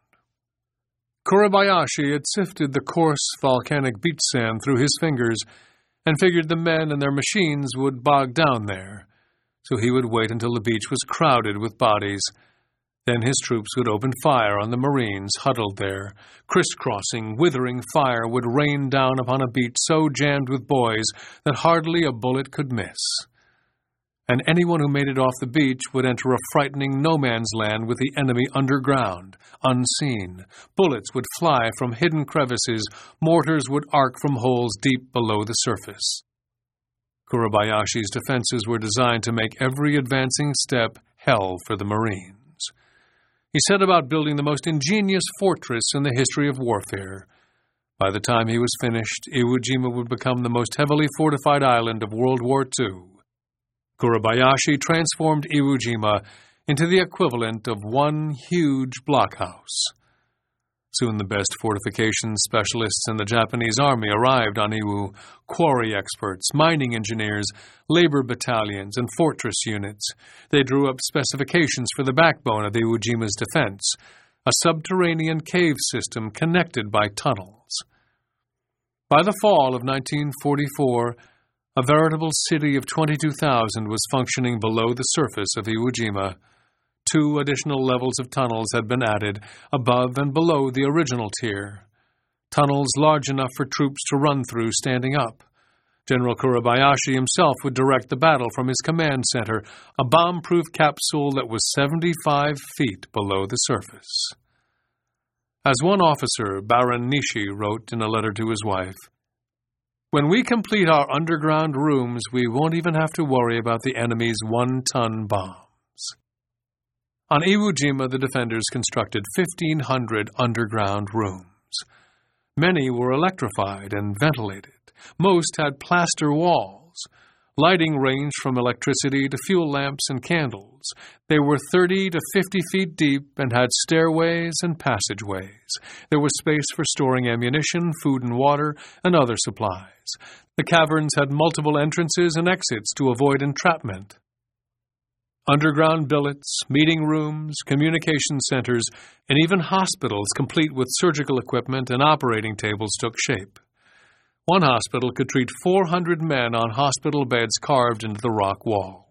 Kurabayashi had sifted the coarse volcanic beach sand through his fingers and figured the men and their machines would bog down there, so he would wait until the beach was crowded with bodies. Then his troops would open fire on the Marines huddled there. Crisscrossing, withering fire would rain down upon a beach so jammed with boys that hardly a bullet could miss. And anyone who made it off the beach would enter a frightening no-man's land with the enemy underground, unseen. Bullets would fly from hidden crevices, mortars would arc from holes deep below the surface. Kurabayashi's defenses were designed to make every advancing step hell for the Marines. He set about building the most ingenious fortress in the history of warfare. By the time he was finished, Iwo Jima would become the most heavily fortified island of World War II. Kurabayashi transformed Iwo Jima into the equivalent of one huge blockhouse. Soon the best fortifications specialists in the Japanese army arrived on Iwo: quarry experts, mining engineers, labor battalions, and fortress units. They drew up specifications for the backbone of Iwo Jima's defense, a subterranean cave system connected by tunnels. By the fall of 1944, a veritable city of 22,000 was functioning below the surface of Iwo Jima. 2 additional levels of tunnels had been added, above and below the original tier. Tunnels large enough for troops to run through standing up. General Kurabayashi himself would direct the battle from his command center, a bomb-proof capsule that was 75 feet below the surface. As one officer, Baron Nishi, wrote in a letter to his wife, "When we complete our underground rooms, we won't even have to worry about the enemy's 1-ton bombs." On Iwo Jima, the defenders constructed 1,500 underground rooms. Many were electrified and ventilated. Most had plaster walls. Lighting ranged from electricity to fuel lamps and candles. They were 30 to 50 feet deep and had stairways and passageways. There was space for storing ammunition, food and water, and other supplies. The caverns had multiple entrances and exits to avoid entrapment. Underground billets, meeting rooms, communication centers, and even hospitals complete with surgical equipment and operating tables took shape. One hospital could treat 400 men on hospital beds carved into the rock walls.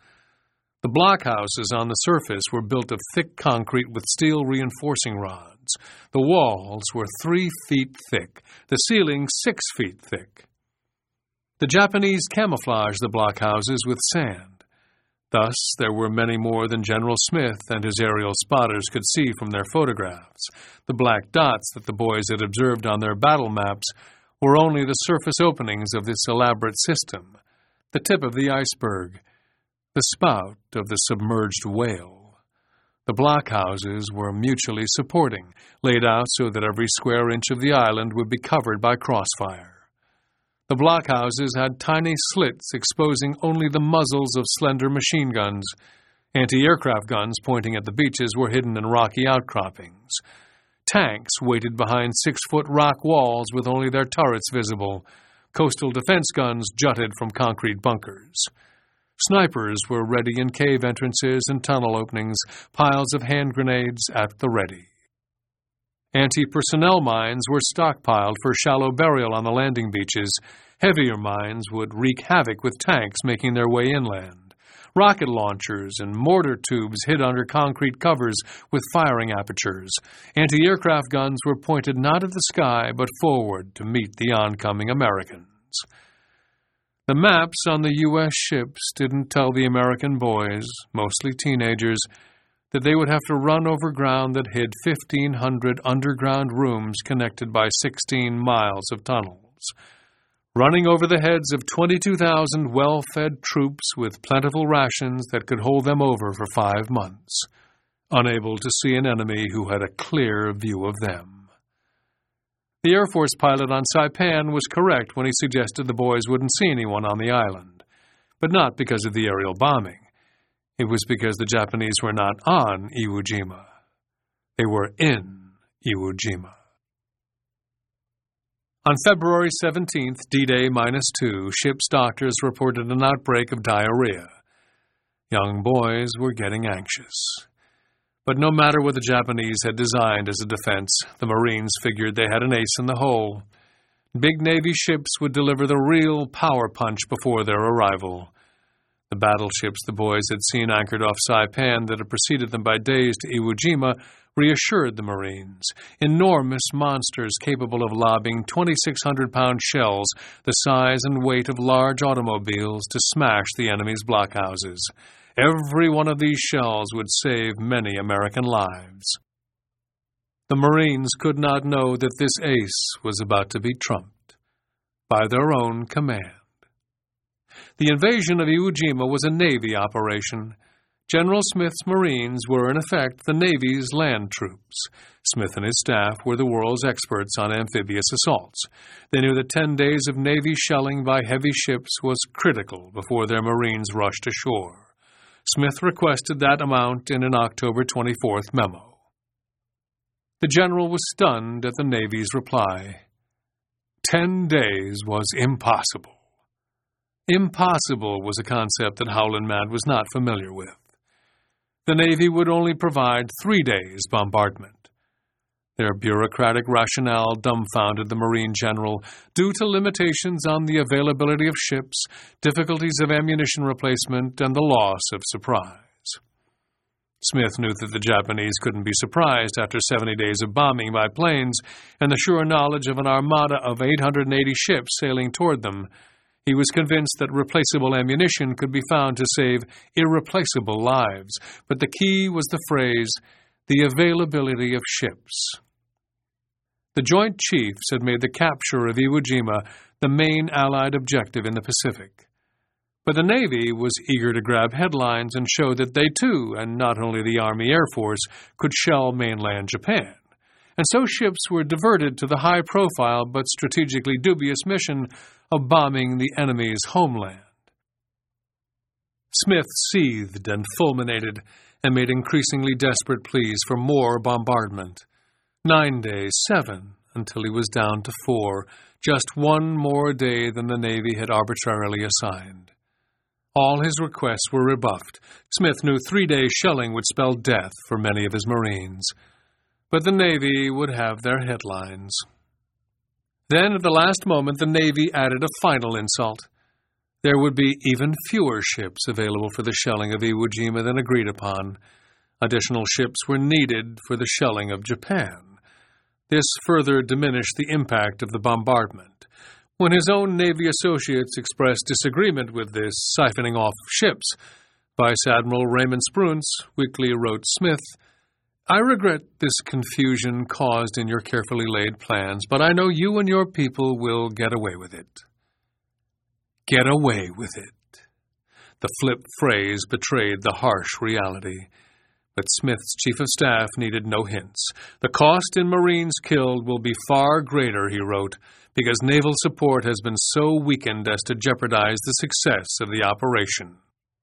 The blockhouses on the surface were built of thick concrete with steel reinforcing rods. The walls were 3 feet thick, the ceiling 6 feet thick. The Japanese camouflaged the blockhouses with sand. Thus, there were many more than General Smith and his aerial spotters could see from their photographs. The black dots that the boys had observed on their battle maps were only the surface openings of this elaborate system, the tip of the iceberg, the spout of the submerged whale. The blockhouses were mutually supporting, laid out so that every square inch of the island would be covered by crossfire. The blockhouses had tiny slits exposing only the muzzles of slender machine guns. Anti-aircraft guns pointing at the beaches were hidden in rocky outcroppings. Tanks waited behind 6-foot rock walls with only their turrets visible. Coastal defense guns jutted from concrete bunkers. Snipers were ready in cave entrances and tunnel openings, piles of hand grenades at the ready. Anti-personnel mines were stockpiled for shallow burial on the landing beaches. Heavier mines would wreak havoc with tanks making their way inland. Rocket launchers and mortar tubes hid under concrete covers with firing apertures. Anti-aircraft guns were pointed not at the sky but forward to meet the oncoming Americans. The maps on the U.S. ships didn't tell the American boys, mostly teenagers, that they would have to run over ground that hid 1,500 underground rooms connected by 16 miles of tunnels. Running over the heads of 22,000 well-fed troops with plentiful rations that could hold them over for 5 months, unable to see an enemy who had a clear view of them. The Air Force pilot on Saipan was correct when he suggested the boys wouldn't see anyone on the island, but not because of the aerial bombing. It was because the Japanese were not on Iwo Jima. They were in Iwo Jima. On February 17th, D-Day -2, ship's doctors reported an outbreak of diarrhea. Young boys were getting anxious. But no matter what the Japanese had designed as a defense, the Marines figured they had an ace in the hole. Big Navy ships would deliver the real power punch before their arrival. The battleships the boys had seen anchored off Saipan that had preceded them by days to Iwo Jima reassured the Marines. Enormous monsters capable of lobbing 2,600-pound shells the size and weight of large automobiles to smash the enemy's blockhouses. Every one of these shells would save many American lives. The Marines could not know that this ace was about to be trumped by their own command. The invasion of Iwo Jima was a Navy operation. General Smith's Marines were, in effect, the Navy's land troops. Smith and his staff were the world's experts on amphibious assaults. They knew that 10 days of Navy shelling by heavy ships was critical before their Marines rushed ashore. Smith requested that amount in an October 24th memo. The general was stunned at the Navy's reply. 10 days was impossible. Impossible was a concept that Howland Mad was not familiar with. The Navy would only provide 3 days' bombardment. Their bureaucratic rationale dumbfounded the Marine general due to limitations on the availability of ships, difficulties of ammunition replacement, and the loss of surprise. Smith knew that the Japanese couldn't be surprised after 70 days of bombing by planes and the sure knowledge of an armada of 880 ships sailing toward them. He was convinced that replaceable ammunition could be found to save irreplaceable lives, but the key was the phrase, the availability of ships. The Joint Chiefs had made the capture of Iwo Jima the main Allied objective in the Pacific. But the Navy was eager to grab headlines and show that they too, and not only the Army Air Force, could shell mainland Japan. And so ships were diverted to the high-profile but strategically dubious mission of bombing the enemy's homeland. Smith seethed and fulminated and made increasingly desperate pleas for more bombardment. 9 days, 7, until he was down to 4, just one more day than the Navy had arbitrarily assigned. All his requests were rebuffed. Smith knew 3-day shelling would spell death for many of his Marines. But the Navy would have their headlines. Then, at the last moment, the Navy added a final insult. There would be even fewer ships available for the shelling of Iwo Jima than agreed upon. Additional ships were needed for the shelling of Japan. This further diminished the impact of the bombardment. When his own Navy associates expressed disagreement with this siphoning off of ships, Vice Admiral Raymond Spruance weakly wrote Smith, "I regret this confusion caused in your carefully laid plans, but I know you and your people will get away with it." Get away with it. The flip phrase betrayed the harsh reality. But Smith's chief of staff needed no hints. "The cost in Marines killed will be far greater," he wrote, "because naval support has been so weakened as to jeopardize the success of the operation."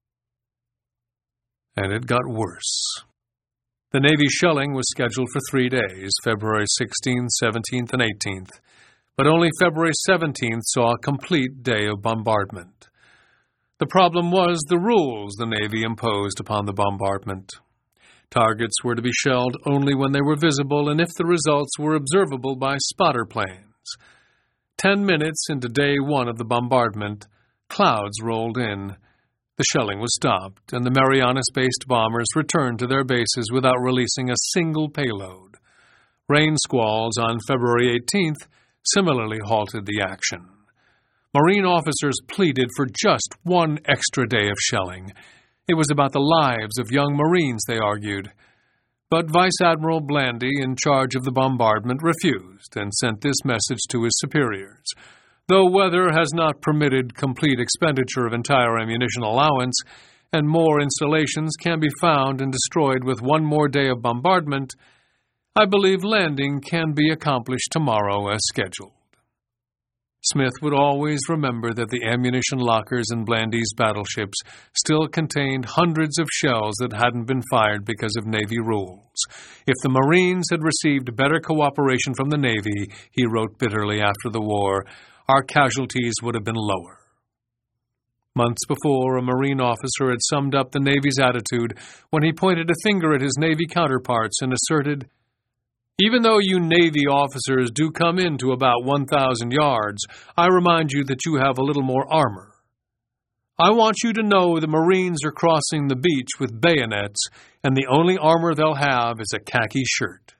And it got worse. The Navy shelling was scheduled for 3 days, February 16th, 17th, and 18th, but only February 17th saw a complete day of bombardment. The problem was the rules the Navy imposed upon the bombardment. Targets were to be shelled only when they were visible and if the results were observable by spotter planes. 10 minutes into day 1 of the bombardment, clouds rolled in. The shelling was stopped, and the Marianas-based bombers returned to their bases without releasing a single payload. Rain squalls on February 18th similarly halted the action. Marine officers pleaded for just one extra day of shelling. It was about the lives of young Marines, they argued. But Vice Admiral Blandy, in charge of the bombardment, refused and sent this message to his superiors. Though weather has not permitted complete expenditure of entire ammunition allowance, and more installations can be found and destroyed with one more day of bombardment, I believe landing can be accomplished tomorrow as scheduled. Smith would always remember that the ammunition lockers in Blandy's battleships still contained hundreds of shells that hadn't been fired because of Navy rules. If the Marines had received better cooperation from the Navy, he wrote bitterly after the war, our casualties would have been lower. Months before, a Marine officer had summed up the Navy's attitude when he pointed a finger at his Navy counterparts and asserted, "Even though you Navy officers do come in to about 1,000 yards, I remind you that you have a little more armor. I want you to know the Marines are crossing the beach with bayonets, and the only armor they'll have is a khaki shirt."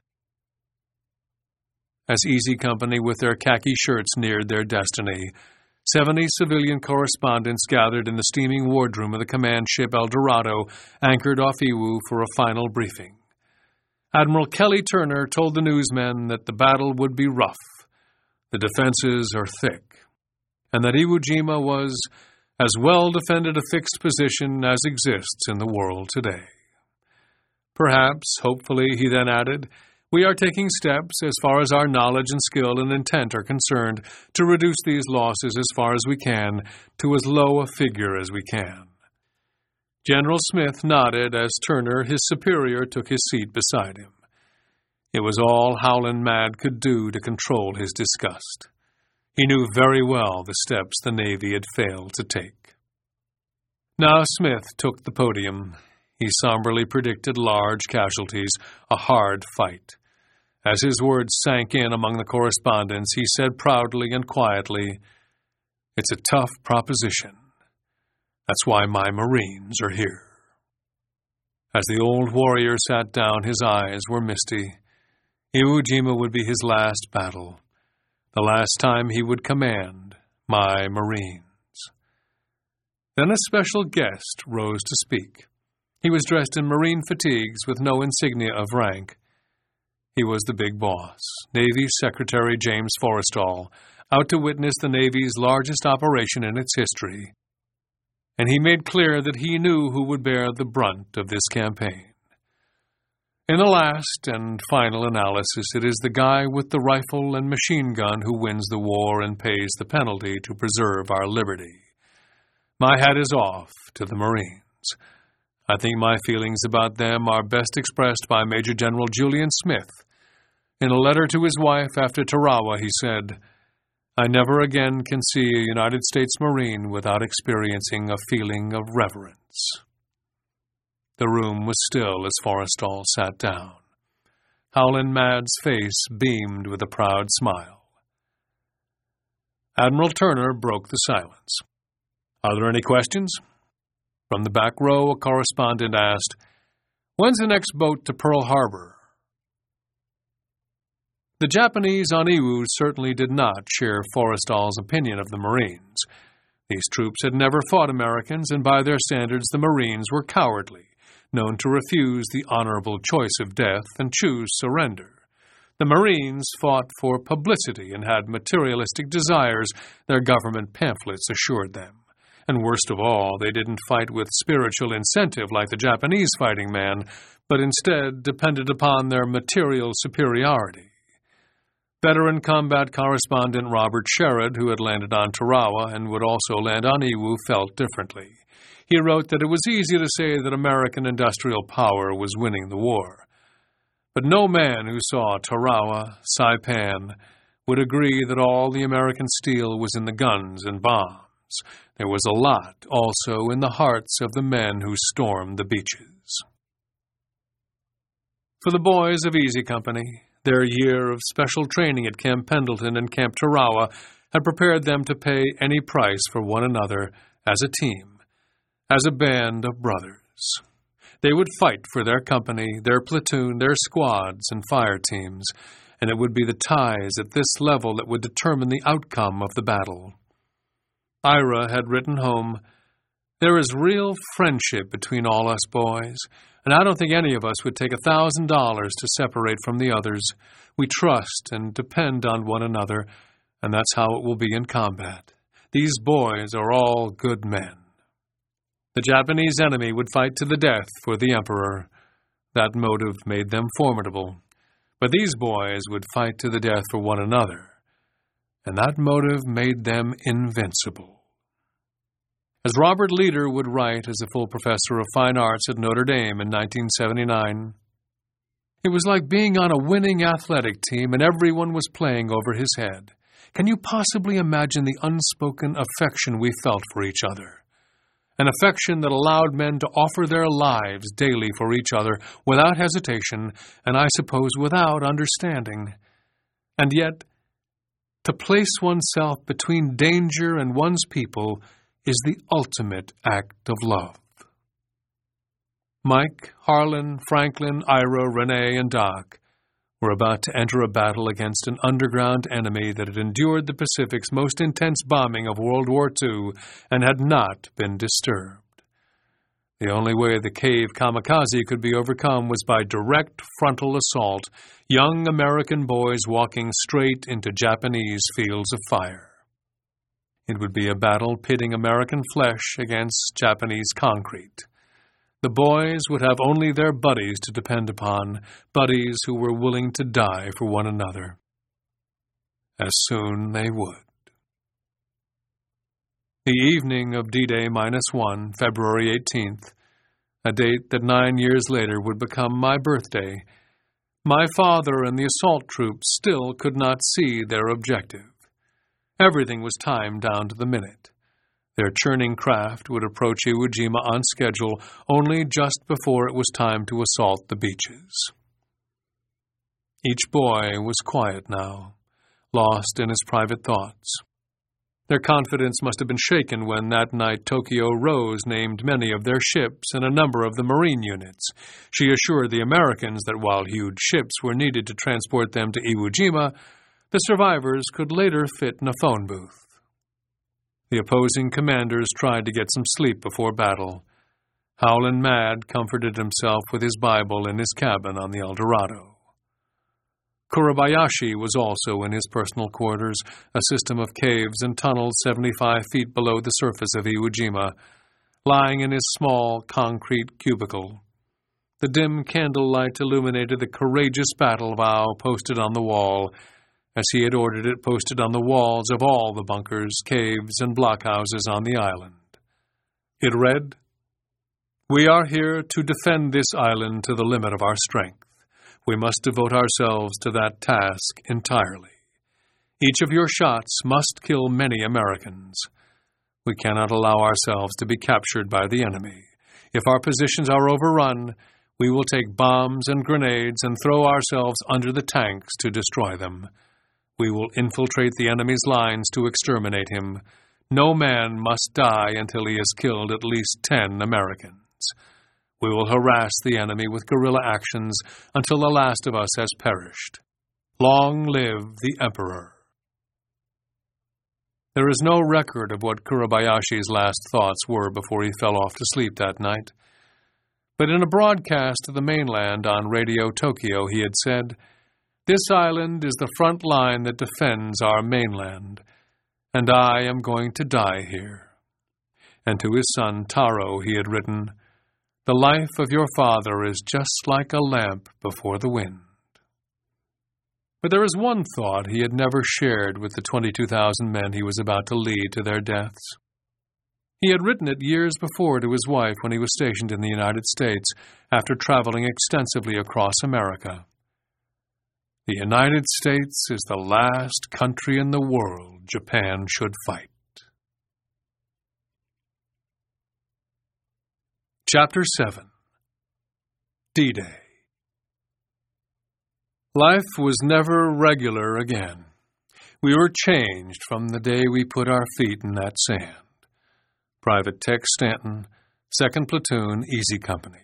As Easy Company with their khaki shirts neared their destiny, 70 civilian correspondents gathered in the steaming wardroom of the command ship El Dorado, anchored off Iwo for a final briefing. Admiral Kelly Turner told the newsmen that the battle would be rough, the defenses are thick, and that Iwo Jima was as well defended a fixed position as exists in the world today. Perhaps, hopefully, he then added, we are taking steps, as far as our knowledge and skill and intent are concerned, to reduce these losses as far as we can, to as low a figure as we can. General Smith nodded as Turner, his superior, took his seat beside him. It was all Howland Mad could do to control his disgust. He knew very well the steps the Navy had failed to take. Now Smith took the podium. He somberly predicted large casualties, a hard fight. As his words sank in among the correspondents, he said proudly and quietly, "It's a tough proposition. That's why my Marines are here." As the old warrior sat down, his eyes were misty. Iwo Jima would be his last battle, the last time he would command my Marines. Then a special guest rose to speak. He was dressed in Marine fatigues with no insignia of rank. He was the big boss, Navy Secretary James Forrestal, out to witness the Navy's largest operation in its history. and he made clear that he knew who would bear the brunt of this campaign. In the last and final analysis, it is the guy with the rifle and machine gun who wins the war and pays the penalty to preserve our liberty. My hat is off to the Marines. I think my feelings about them are best expressed by Major General Julian Smith. In a letter to his wife after Tarawa, he said, "I never again can see a United States Marine without experiencing a feeling of reverence." The room was still as Forrestal sat down. Howlin' Mad's face beamed with a proud smile. Admiral Turner broke the silence. "Are there any questions?" From the back row, a correspondent asked, "When's the next boat to Pearl Harbor?" The Japanese on Iwo certainly did not share Forrestal's opinion of the Marines. These troops had never fought Americans, and by their standards the Marines were cowardly, known to refuse the honorable choice of death and choose surrender. The Marines fought for publicity and had materialistic desires, their government pamphlets assured them. And worst of all, they didn't fight with spiritual incentive like the Japanese fighting man, but instead depended upon their material superiority. Veteran combat correspondent Robert Sherrod, who had landed on Tarawa and would also land on Iwo, felt differently. He wrote that it was easy to say that American industrial power was winning the war. But no man who saw Tarawa, Saipan, would agree that all the American steel was in the guns and bombs. There was a lot also in the hearts of the men who stormed the beaches. For the boys of Easy Company, their year of special training at Camp Pendleton and Camp Tarawa had prepared them to pay any price for one another as a team, as a band of brothers. They would fight for their company, their platoon, their squads, and fire teams, and it would be the ties at this level that would determine the outcome of the battle. Ira had written home, "There is real friendship between all us boys, and I don't think any of us would take $1,000 to separate from the others. We trust and depend on one another, and that's how it will be in combat. These boys are all good men." The Japanese enemy would fight to the death for the Emperor. That motive made them formidable. But these boys would fight to the death for one another, and that motive made them invincible. As Robert Leader would write as a full professor of fine arts at Notre Dame in 1979, "It was like being on a winning athletic team and everyone was playing over his head. Can you possibly imagine the unspoken affection we felt for each other? An affection that allowed men to offer their lives daily for each other without hesitation and I suppose without understanding. And yet, to place oneself between danger and one's people is the ultimate act of love." Mike, Harlan, Franklin, Ira, Renee, and Doc were about to enter a battle against an underground enemy that had endured the Pacific's most intense bombing of World War II and had not been disturbed. The only way the cave kamikaze could be overcome was by direct frontal assault, young American boys walking straight into Japanese fields of fire. It would be a battle pitting American flesh against Japanese concrete. The boys would have only their buddies to depend upon, buddies who were willing to die for one another. As soon they would. The evening of D-Day -1, February 18th, a date that 9 years later would become my birthday, my father and the assault troops still could not see their objective. Everything was timed down to the minute. Their churning craft would approach Iwo Jima on schedule only just before it was time to assault the beaches. Each boy was quiet now, lost in his private thoughts. Their confidence must have been shaken when that night Tokyo Rose named many of their ships and a number of the Marine units. She assured the Americans that while huge ships were needed to transport them to Iwo Jima, the survivors could later fit in a phone booth. The opposing commanders tried to get some sleep before battle. Howlin' Mad comforted himself with his Bible in his cabin on the El Dorado. Kurabayashi was also in his personal quarters, a system of caves and tunnels 75 feet below the surface of Iwo Jima. lying in his small concrete cubicle. The dim candlelight illuminated the courageous battle vow posted on the wall, as he had ordered it posted on the walls of all the bunkers, caves, and blockhouses on the island. It read, "We are here to defend this island to the limit of our strength. We must devote ourselves to that task entirely. Each of your shots must kill many Americans. We cannot allow ourselves to be captured by the enemy. If our positions are overrun, we will take bombs and grenades and throw ourselves under the tanks to destroy them. We will infiltrate the enemy's lines to exterminate him. No man must die until he has killed at least 10 Americans. We will harass the enemy with guerrilla actions until the last of us has perished. Long live the Emperor." There is no record of what Kurabayashi's last thoughts were before he fell off to sleep that night. But in a broadcast to the mainland on Radio Tokyo, he had said, "This island is the front line that defends our mainland, and I am going to die here." And to his son Taro he had written, "The life of your father is just like a lamp before the wind." But there is one thought he had never shared with the 22,000 men he was about to lead to their deaths. He had written it years before to his wife when he was stationed in the United States after traveling extensively across America. "The United States is the last country in the world Japan should fight." Chapter 7. D-Day. Life was never regular again. We were changed from the day we put our feet in that sand. Private Tex Stanton, 2nd Platoon, Easy Company.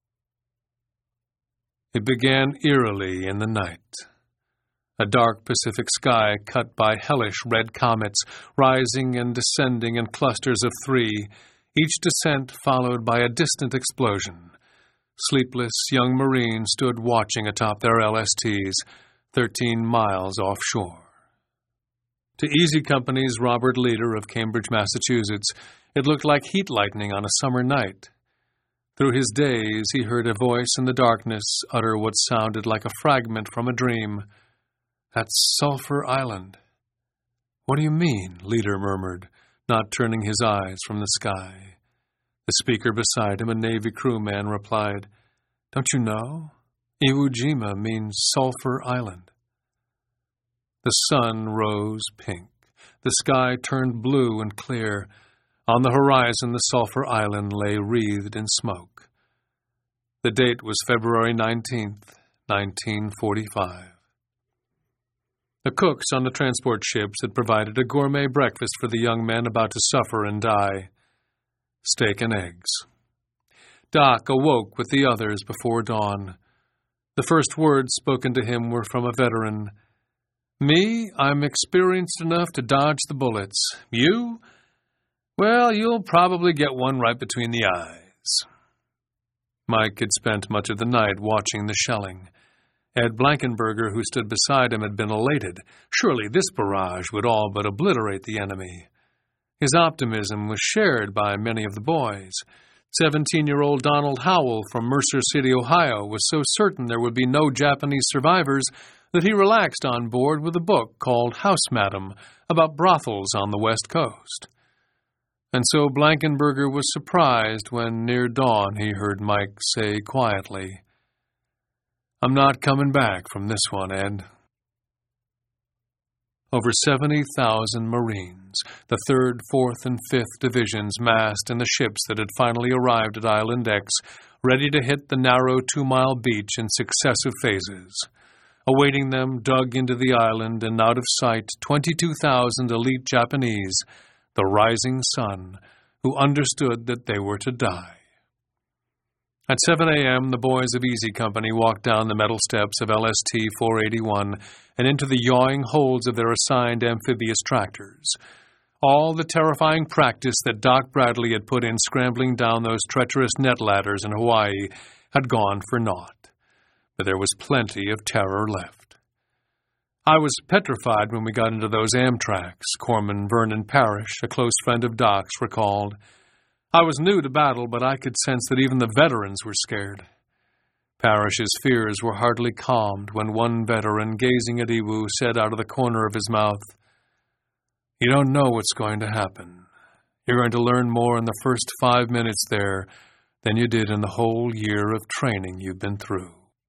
It began eerily in the night. A dark Pacific sky cut by hellish red comets, rising and descending in clusters of 3, each descent followed by a distant explosion. Sleepless young Marines stood watching atop their LSTs, 13 miles offshore. To Easy Company's Robert Leader of Cambridge, Massachusetts, it looked like heat lightning on a summer night. Through his daze, he heard a voice in the darkness utter what sounded like a fragment from a dream. "That's Sulphur Island." "What do you mean?" Leader murmured, not turning his eyes from the sky. The speaker beside him, a Navy crewman, replied, "Don't you know? Iwo Jima means Sulphur Island." The sun rose pink. The sky turned blue and clear. On the horizon, the Sulphur Island lay wreathed in smoke. The date was February 19th, 1945. The cooks on the transport ships had provided a gourmet breakfast for the young men about to suffer and die. Steak and eggs. Doc awoke with the others before dawn. The first words spoken to him were from a veteran. "Me, I'm experienced enough to dodge the bullets. You? Well, you'll probably get one right between the eyes." Mike had spent much of the night watching the shelling. Ed Blankenberger, who stood beside him, had been elated. Surely this barrage would all but obliterate the enemy. His optimism was shared by many of the boys. 17-year-old Donald Howell from Mercer City, Ohio, was so certain there would be no Japanese survivors that he relaxed on board with a book called House Madam about brothels on the West Coast. And so Blankenberger was surprised when, near dawn, he heard Mike say quietly, "I'm not coming back from this one, Ed." Over 70,000 Marines, the 3rd, 4th, and 5th Divisions massed in the ships that had finally arrived at Island X, ready to hit the narrow 2-mile beach in successive phases. Awaiting them, dug into the island and out of sight, 22,000 elite Japanese, the rising sun, who understood that they were to die. At 7 a.m., the boys of Easy Company walked down the metal steps of LST 481 and into the yawing holds of their assigned amphibious tractors. All the terrifying practice that Doc Bradley had put in scrambling down those treacherous net ladders in Hawaii had gone for naught, but there was plenty of terror left. I was petrified when we got into those Amtraks, Corpsman Vernon Parrish, a close friend of Doc's, recalled. I was new to battle, but I could sense that even the veterans were scared. Parrish's fears were hardly calmed when one veteran, gazing at Iwo, said out of the corner of his mouth, "You don't know what's going to happen. You're going to learn more in the first 5 minutes there than you did in the whole year of training you've been through."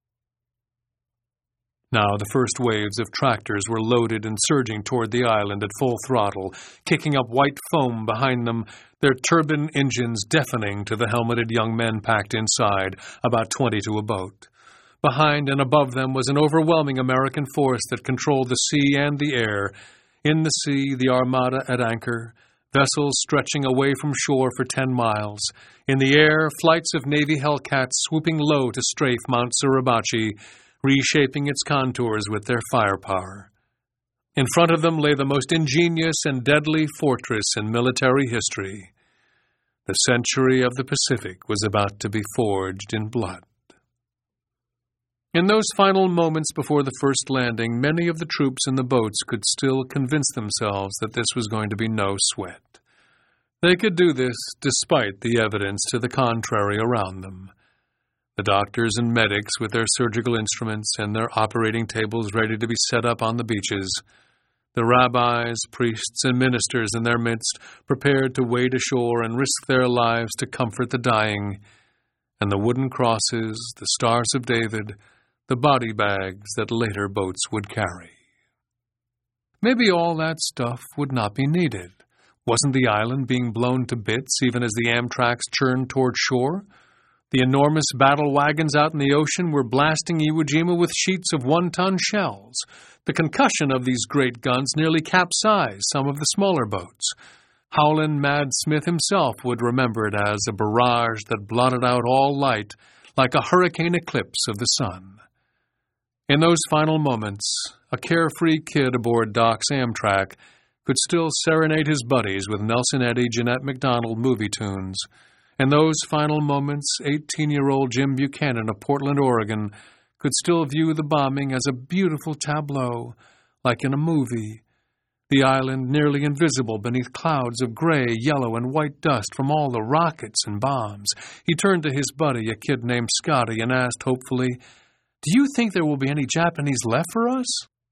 Now the first waves of tractors were loaded and surging toward the island at full throttle, kicking up white foam behind them, their turbine engines deafening to the helmeted young men packed inside, about 20 to a boat. Behind and above them was an overwhelming American force that controlled the sea and the air. In the sea, the Armada at anchor, vessels stretching away from shore for 10 miles. In the air, flights of Navy Hellcats swooping low to strafe Mount Suribachi, reshaping its contours with their firepower. In front of them lay the most ingenious and deadly fortress in military history. The century of the Pacific was about to be forged in blood. In those final moments before the first landing, many of the troops in the boats could still convince themselves that this was going to be no sweat. They could do this despite the evidence to the contrary around them. The doctors and medics with their surgical instruments and their operating tables ready to be set up on the beaches. The rabbis, priests, and ministers in their midst prepared to wade ashore and risk their lives to comfort the dying. And the wooden crosses, the stars of David, the body bags that later boats would carry. Maybe all that stuff would not be needed. Wasn't the island being blown to bits even as the Amtraks churned toward shore? The enormous battle wagons out in the ocean were blasting Iwo Jima with sheets of 1-ton shells. The concussion of these great guns nearly capsized some of the smaller boats. Howlin' Mad Smith himself would remember it as a barrage that blotted out all light like a hurricane eclipse of the sun. In those final moments, a carefree kid aboard Doc's Amtrak could still serenade his buddies with Nelson Eddy, Jeanette MacDonald movie tunes. In those final moments, 18-year-old Jim Buchanan of Portland, Oregon, could still view the bombing as a beautiful tableau, like in a movie. The island nearly invisible beneath clouds of gray, yellow, and white dust from all the rockets and bombs. He turned to his buddy, a kid named Scotty, and asked hopefully, "Do you think there will be any Japanese left for us?"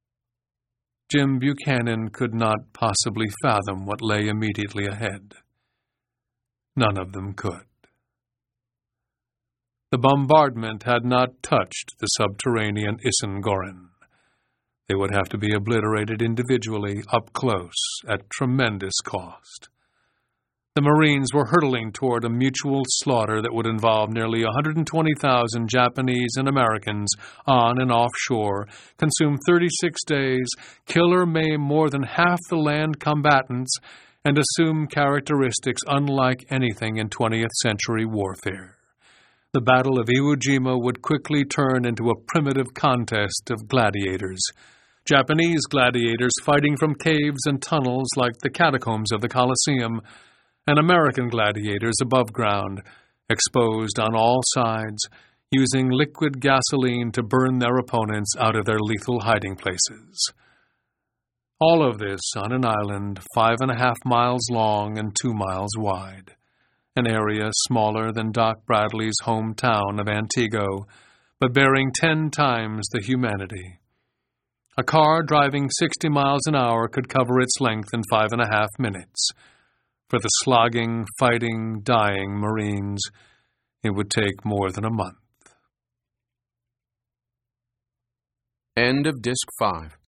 Jim Buchanan could not possibly fathom what lay immediately ahead. None of them could. The bombardment had not touched the subterranean Issengoren. They would have to be obliterated individually, up close, at tremendous cost. The Marines were hurtling toward a mutual slaughter that would involve nearly 120,000 Japanese and Americans on and offshore, consume 36 days, kill or maim more than half the land combatants, and assume characteristics unlike anything in 20th century warfare. The Battle of Iwo Jima would quickly turn into a primitive contest of gladiators. Japanese gladiators fighting from caves and tunnels like the catacombs of the Colosseum, and American gladiators above ground, exposed on all sides, using liquid gasoline to burn their opponents out of their lethal hiding places. All of this on an island 5.5 miles long and 2 miles wide, an area smaller than Doc Bradley's hometown of Antigo, but bearing 10 times the humanity. A car driving 60 miles an hour could cover its length in 5.5 minutes. For the slogging, fighting, dying Marines, it would take more than a month. End of Disc 5.